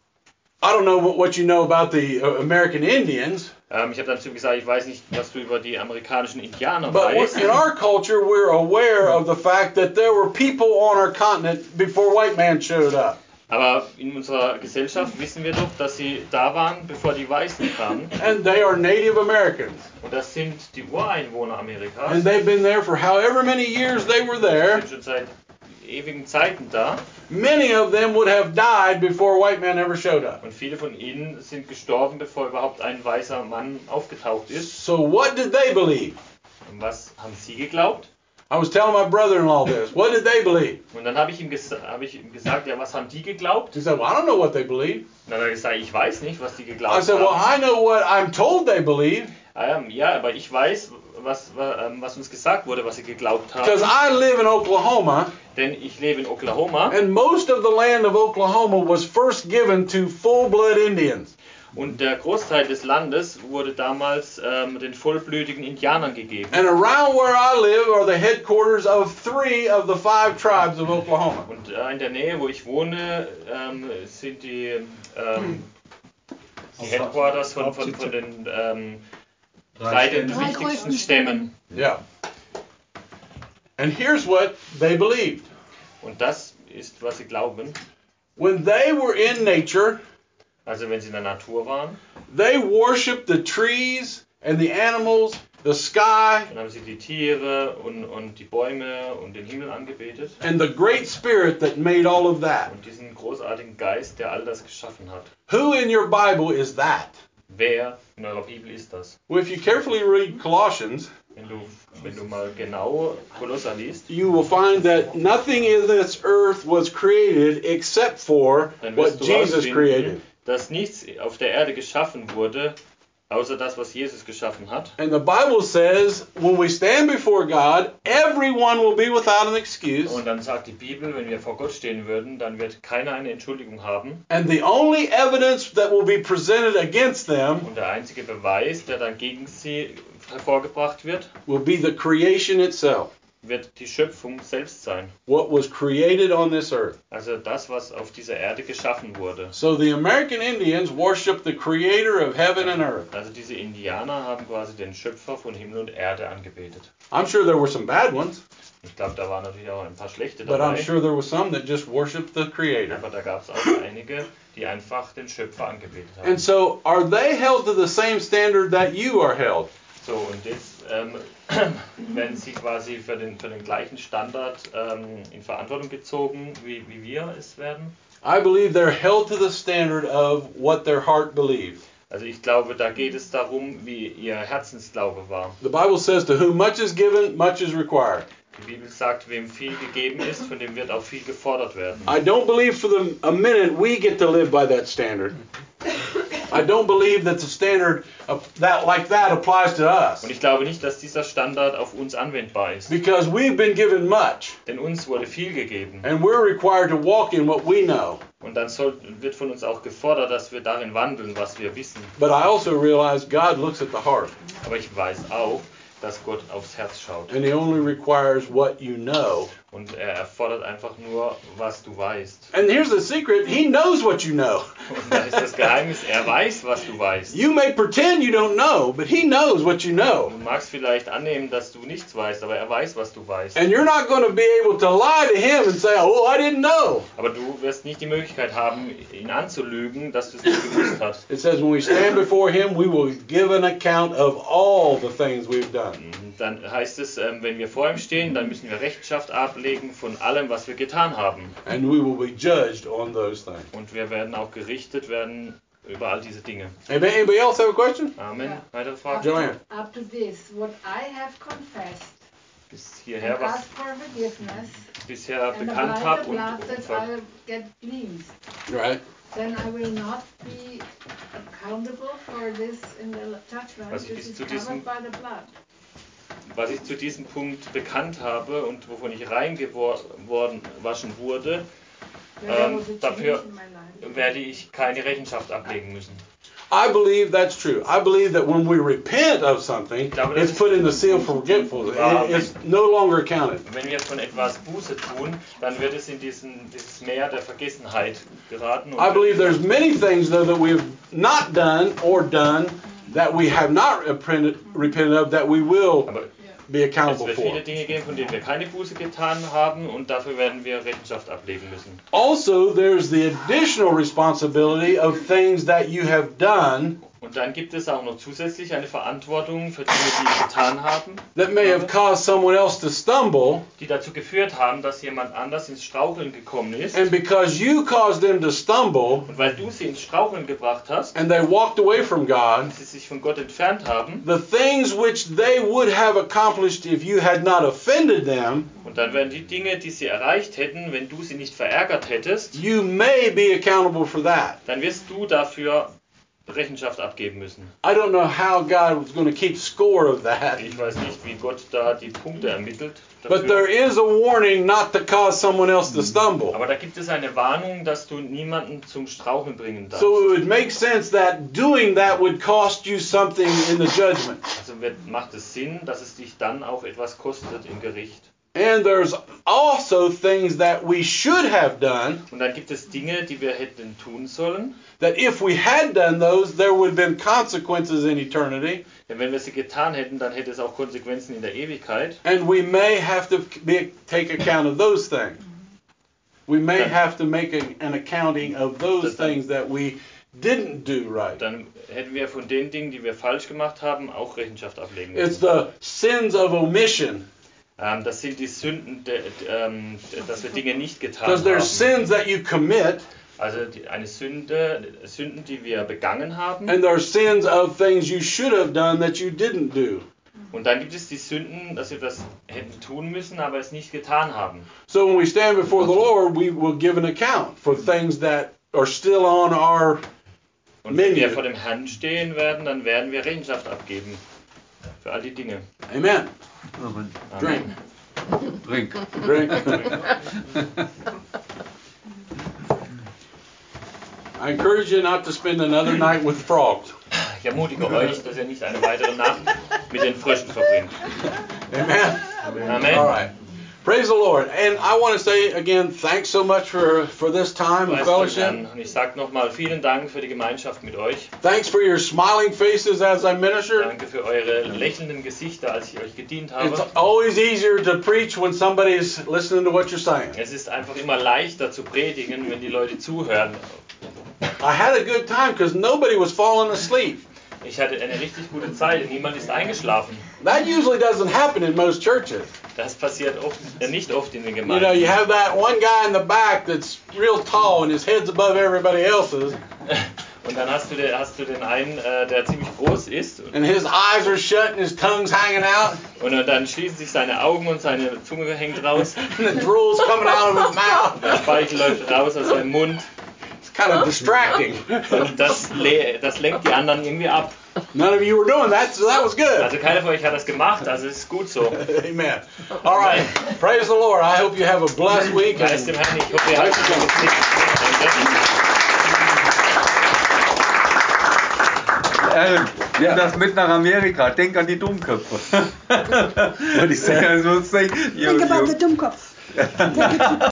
I don't know what, what you know about the uh, American Indians, Ähm, ich habe dann zu ihm gesagt, ich weiß nicht, was du über die amerikanischen Indianer but weißt. in our culture, we're aware of the fact that there were people on our continent before white man showed up. Aber in unserer Gesellschaft wissen wir doch, dass sie da waren, bevor die Weißen kamen. And they are Native Americans. Und das sind die Ureinwohner Amerikas. And they've been there for however many years they were Die there. sind schon seit ewigen Zeiten da. Many of them would have died before white man ever showed up. Und viele von ihnen sind gestorben, bevor überhaupt ein weißer Mann aufgetaucht ist. So what did they believe? Und was haben sie geglaubt? I was telling my brother-in-law this. What did they believe? Und dann habe ich, ihm ges- hab ich ihm gesagt, ja, was haben die geglaubt? He said, well, I don't know what they believe. Und dann hat er gesagt, ich weiß nicht, was die I geglaubt said, well, haben. I know what I'm told they believe. Ähm, ja, aber ich weiß, was, ähm, was uns gesagt wurde, was sie geglaubt Because haben. I live in Oklahoma, Denn ich lebe in Oklahoma and most of the land of Oklahoma was first given to full-blood Indians. und der Großteil des Landes wurde damals ähm, den vollblütigen Indianern gegeben. And around where I live are the headquarters of three of the five tribes of Oklahoma. Und äh, in der Nähe, wo ich wohne, ähm, sind die, ähm, die Headquarters von, von, von den ähm, drei den Drei wichtigsten größten Stämmen. Yeah. And here's what they believed. Und das ist, was sie glauben. When they were in nature, Also wenn sie in der Natur waren, they worshiped the trees and the animals, the sky, dann haben sie die Tiere und, und die Bäume und den Himmel angebetet. and the great spirit that made all of that. Und diesen großartigen Geist, der all das geschaffen hat. Who in your Bible is that? Wer in eurer Bibel ist das? Well, if you carefully read Colossians, Wenn du, wenn du mal genau Kolosser liest, you will find that nothing in this earth was created except for dann what wirst du Jesus created. herausfinden, dass nichts auf der Erde geschaffen wurde, außer das, was Jesus geschaffen hat. And the Bible says, when we stand before God, everyone will be without an excuse. Und dann sagt die Bibel, wenn wir vor Gott stehen würden, dann wird keiner eine Entschuldigung haben. And the only evidence that will be presented against them Und der einzige Beweis, der dann gegen sie hervorgebracht wird, will be the creation itself. wird die Schöpfung selbst sein. What was created on this earth. Also das, was auf dieser Erde geschaffen wurde. So the American Indians worship the creator of heaven and earth. Also diese Indianer haben quasi den Schöpfer von Himmel und Erde angebetet. I'm sure there were some bad ones, Ich glaube, da waren natürlich auch ein paar schlechte but I'm dabei. sure there were some that just worshiped the creator. Aber da gab es auch einige, die einfach den Schöpfer angebetet haben. And so are they held to the same standard that you are held? So, und jetzt ähm, werden sie quasi für den, für den gleichen Standard ähm, in Verantwortung gezogen, wie, wie wir es werden. I believe they're held to the standard of what their heart believed. Also ich glaube, da geht es darum, wie ihr Herzensglaube war. The Bible says, to whom much is given, much is required. Die Bibel sagt, wem viel gegeben ist, von dem wird auch viel gefordert werden. I don't believe for the, a minute we get to live by that standard. I don't believe that the standard of that like that applies to us. Und ich glaube nicht, dass dieser Standard auf uns anwendbar ist. Because we've been given much. Denn uns wurde viel gegeben. And we're required to walk in what we know. Und dann soll, wird von uns auch gefordert, dass wir darin wandeln, was wir wissen. But I also realize God looks at the heart. Aber ich weiß auch, dass Gott aufs Herz schaut. And He only requires what you know. Und er erfordert einfach nur, was du weißt. And here's the secret, He knows what you know. Und das ist das Geheimnis, er weiß, was du weißt. You may pretend you don't know, but He knows what you know. Du magst vielleicht annehmen, dass du nichts weißt, aber er weiß, was du weißt. And you're not going to be able to lie to Him and say, oh, I didn't know. Aber du wirst nicht die Möglichkeit haben, ihn anzulügen, dass du es nicht gewusst hast. It says when we stand before Him, we will give an account of all the things we've done. Dann heißt es, wenn wir vor ihm stehen, dann müssen wir Rechenschaft ablegen von allem, was wir getan haben. And we will be judged on those things. Und wir werden auch gerichtet werden über all diese Dinge. Amen. Anybody else have a question? Amen. Ja. Weitere Fragen? Joanne. Up to this, what I have confessed Bis hierher, and was asked for forgiveness, ich bisher and bekannt apply habe the und, blood und that ver I'll get cleansed, Right. then I will not be accountable for this in the judgment. Was ich This bis is zu diesem- covered by the blood. was ich zu diesem Punkt bekannt habe und wovon ich reingewaschen wurde, Yeah, there ähm, was a change dafür in my life. werde ich keine Rechenschaft ablegen müssen. I believe that's true. I believe that when we repent of something, glaube, das it's ist- put in the seal for forgetfulness. Wow. It- It's no longer counted. Wenn wir von etwas Buße tun, dann wird es in diesen, dieses Meer der Vergessenheit geraten. I believe there's many things, though, that we have not done or done that we have not repented, repented of that we will Aber be es accountable wird for. viele Dinge geben, von denen wir keine Buße getan haben und dafür werden wir Rechenschaft ablegen müssen. Also, there's the additional responsibility of things that you have done Und dann gibt es auch noch zusätzlich eine Verantwortung für Dinge, die ich getan habe, that may have caused someone else to stumble, die dazu geführt haben, dass jemand anders ins Straucheln gekommen ist. and because you caused them to stumble Und weil du sie ins Straucheln gebracht hast, and they walked away from God, sie sich von Gott entfernt haben, the things which they would have accomplished if you had not offended them, und dann werden die Dinge, die sie erreicht hätten, wenn du sie nicht verärgert hättest, you may be accountable for that. dann wirst du dafür Rechenschaft abgeben müssen. I don't know how God was going to keep score of that, Ich weiß nicht, wie Gott da die Punkte ermittelt. but there Dafür. is a warning not to cause someone else to stumble. Aber da gibt es eine Warnung, dass du niemanden zum Straucheln bringen darfst. So it would make sense that doing that would cost you something in the judgment. Also wird, macht es Sinn, dass es dich dann auch etwas kostet im Gericht. And there's also things that we should have done Und dann gibt es Dinge, die wir hätten tun sollen. that if we had done those, there would have been consequences in eternity, Denn wenn wir sie getan hätten, dann hätte es auch Konsequenzen in der Ewigkeit. and we may have to be, take account of those things. We may Dann- have to make a, an accounting of those Dann- things that we didn't do right. Dann hätten wir von den Dingen, die wir falsch gemacht haben, auch Rechenschaft ablegen It's müssen. the sins of omission. Ähm, das sind die Sünden, de, de, ähm, de, dass wir Dinge nicht getan Because there's haben. sins that you commit, Also die, eine Sünde, Sünden, die wir begangen haben. and there are sins of things you should have done that you didn't do. Und dann gibt es die Sünden, dass wir das hätten tun müssen, aber es nicht getan haben. So when we stand before the Lord, we will give an account for things that are still on our Und wenn wir menu. vor dem Herrn stehen werden, dann werden wir Rechenschaft abgeben für all die Dinge. Amen. Amen. Drink. Drink. Drink. I encourage you not to spend another night with frogs. Ich ermutige euch, dass ihr nicht eine weitere Nacht mit den Fröschen verbringt. Amen. Amen. All right. Praise the Lord. And I want to say again, thanks so much for, for this time of Preist den fellowship. Herrn. Und ich sage nochmal vielen Dank für die Gemeinschaft mit euch. Thanks for your smiling faces as I minister. Danke für eure lächelnden Gesichter, als ich euch gedient It's habe. always easier to preach when somebody's listening to what you're saying. Es ist einfach immer leichter zu predigen, wenn die Leute zuhören. I had a good time because nobody was falling asleep. Ich hatte eine richtig gute Zeit und niemand ist eingeschlafen. That usually doesn't happen in most churches. Das passiert oft, äh, nicht oft in den You know, you Gemeinden. have that one guy in the back that's real tall and his head's above everybody else's, Und dann hast du den, hast du den einen, äh, der ziemlich groß ist und, and his eyes are shut and his tongue's hanging out, und dann schließen sich seine Augen und seine Zunge hängt raus. and the drool's coming out of his mouth. Der Speichel läuft raus aus seinem Mund. It's kind of distracting. Und das, le- das lenkt die anderen irgendwie ab. None of you were doing that, so that was good. Also keiner von euch hat das gemacht, also ist gut so. Amen. All right. Praise the Lord. I hope you have a blessed week. Preis dem Herrn, ich hoffe, ihr habt es gesehen. Aaron, nimm das mit nach Amerika. Denk an die Dummköpfe. Würde ich sagen. Think about the Dummkopf.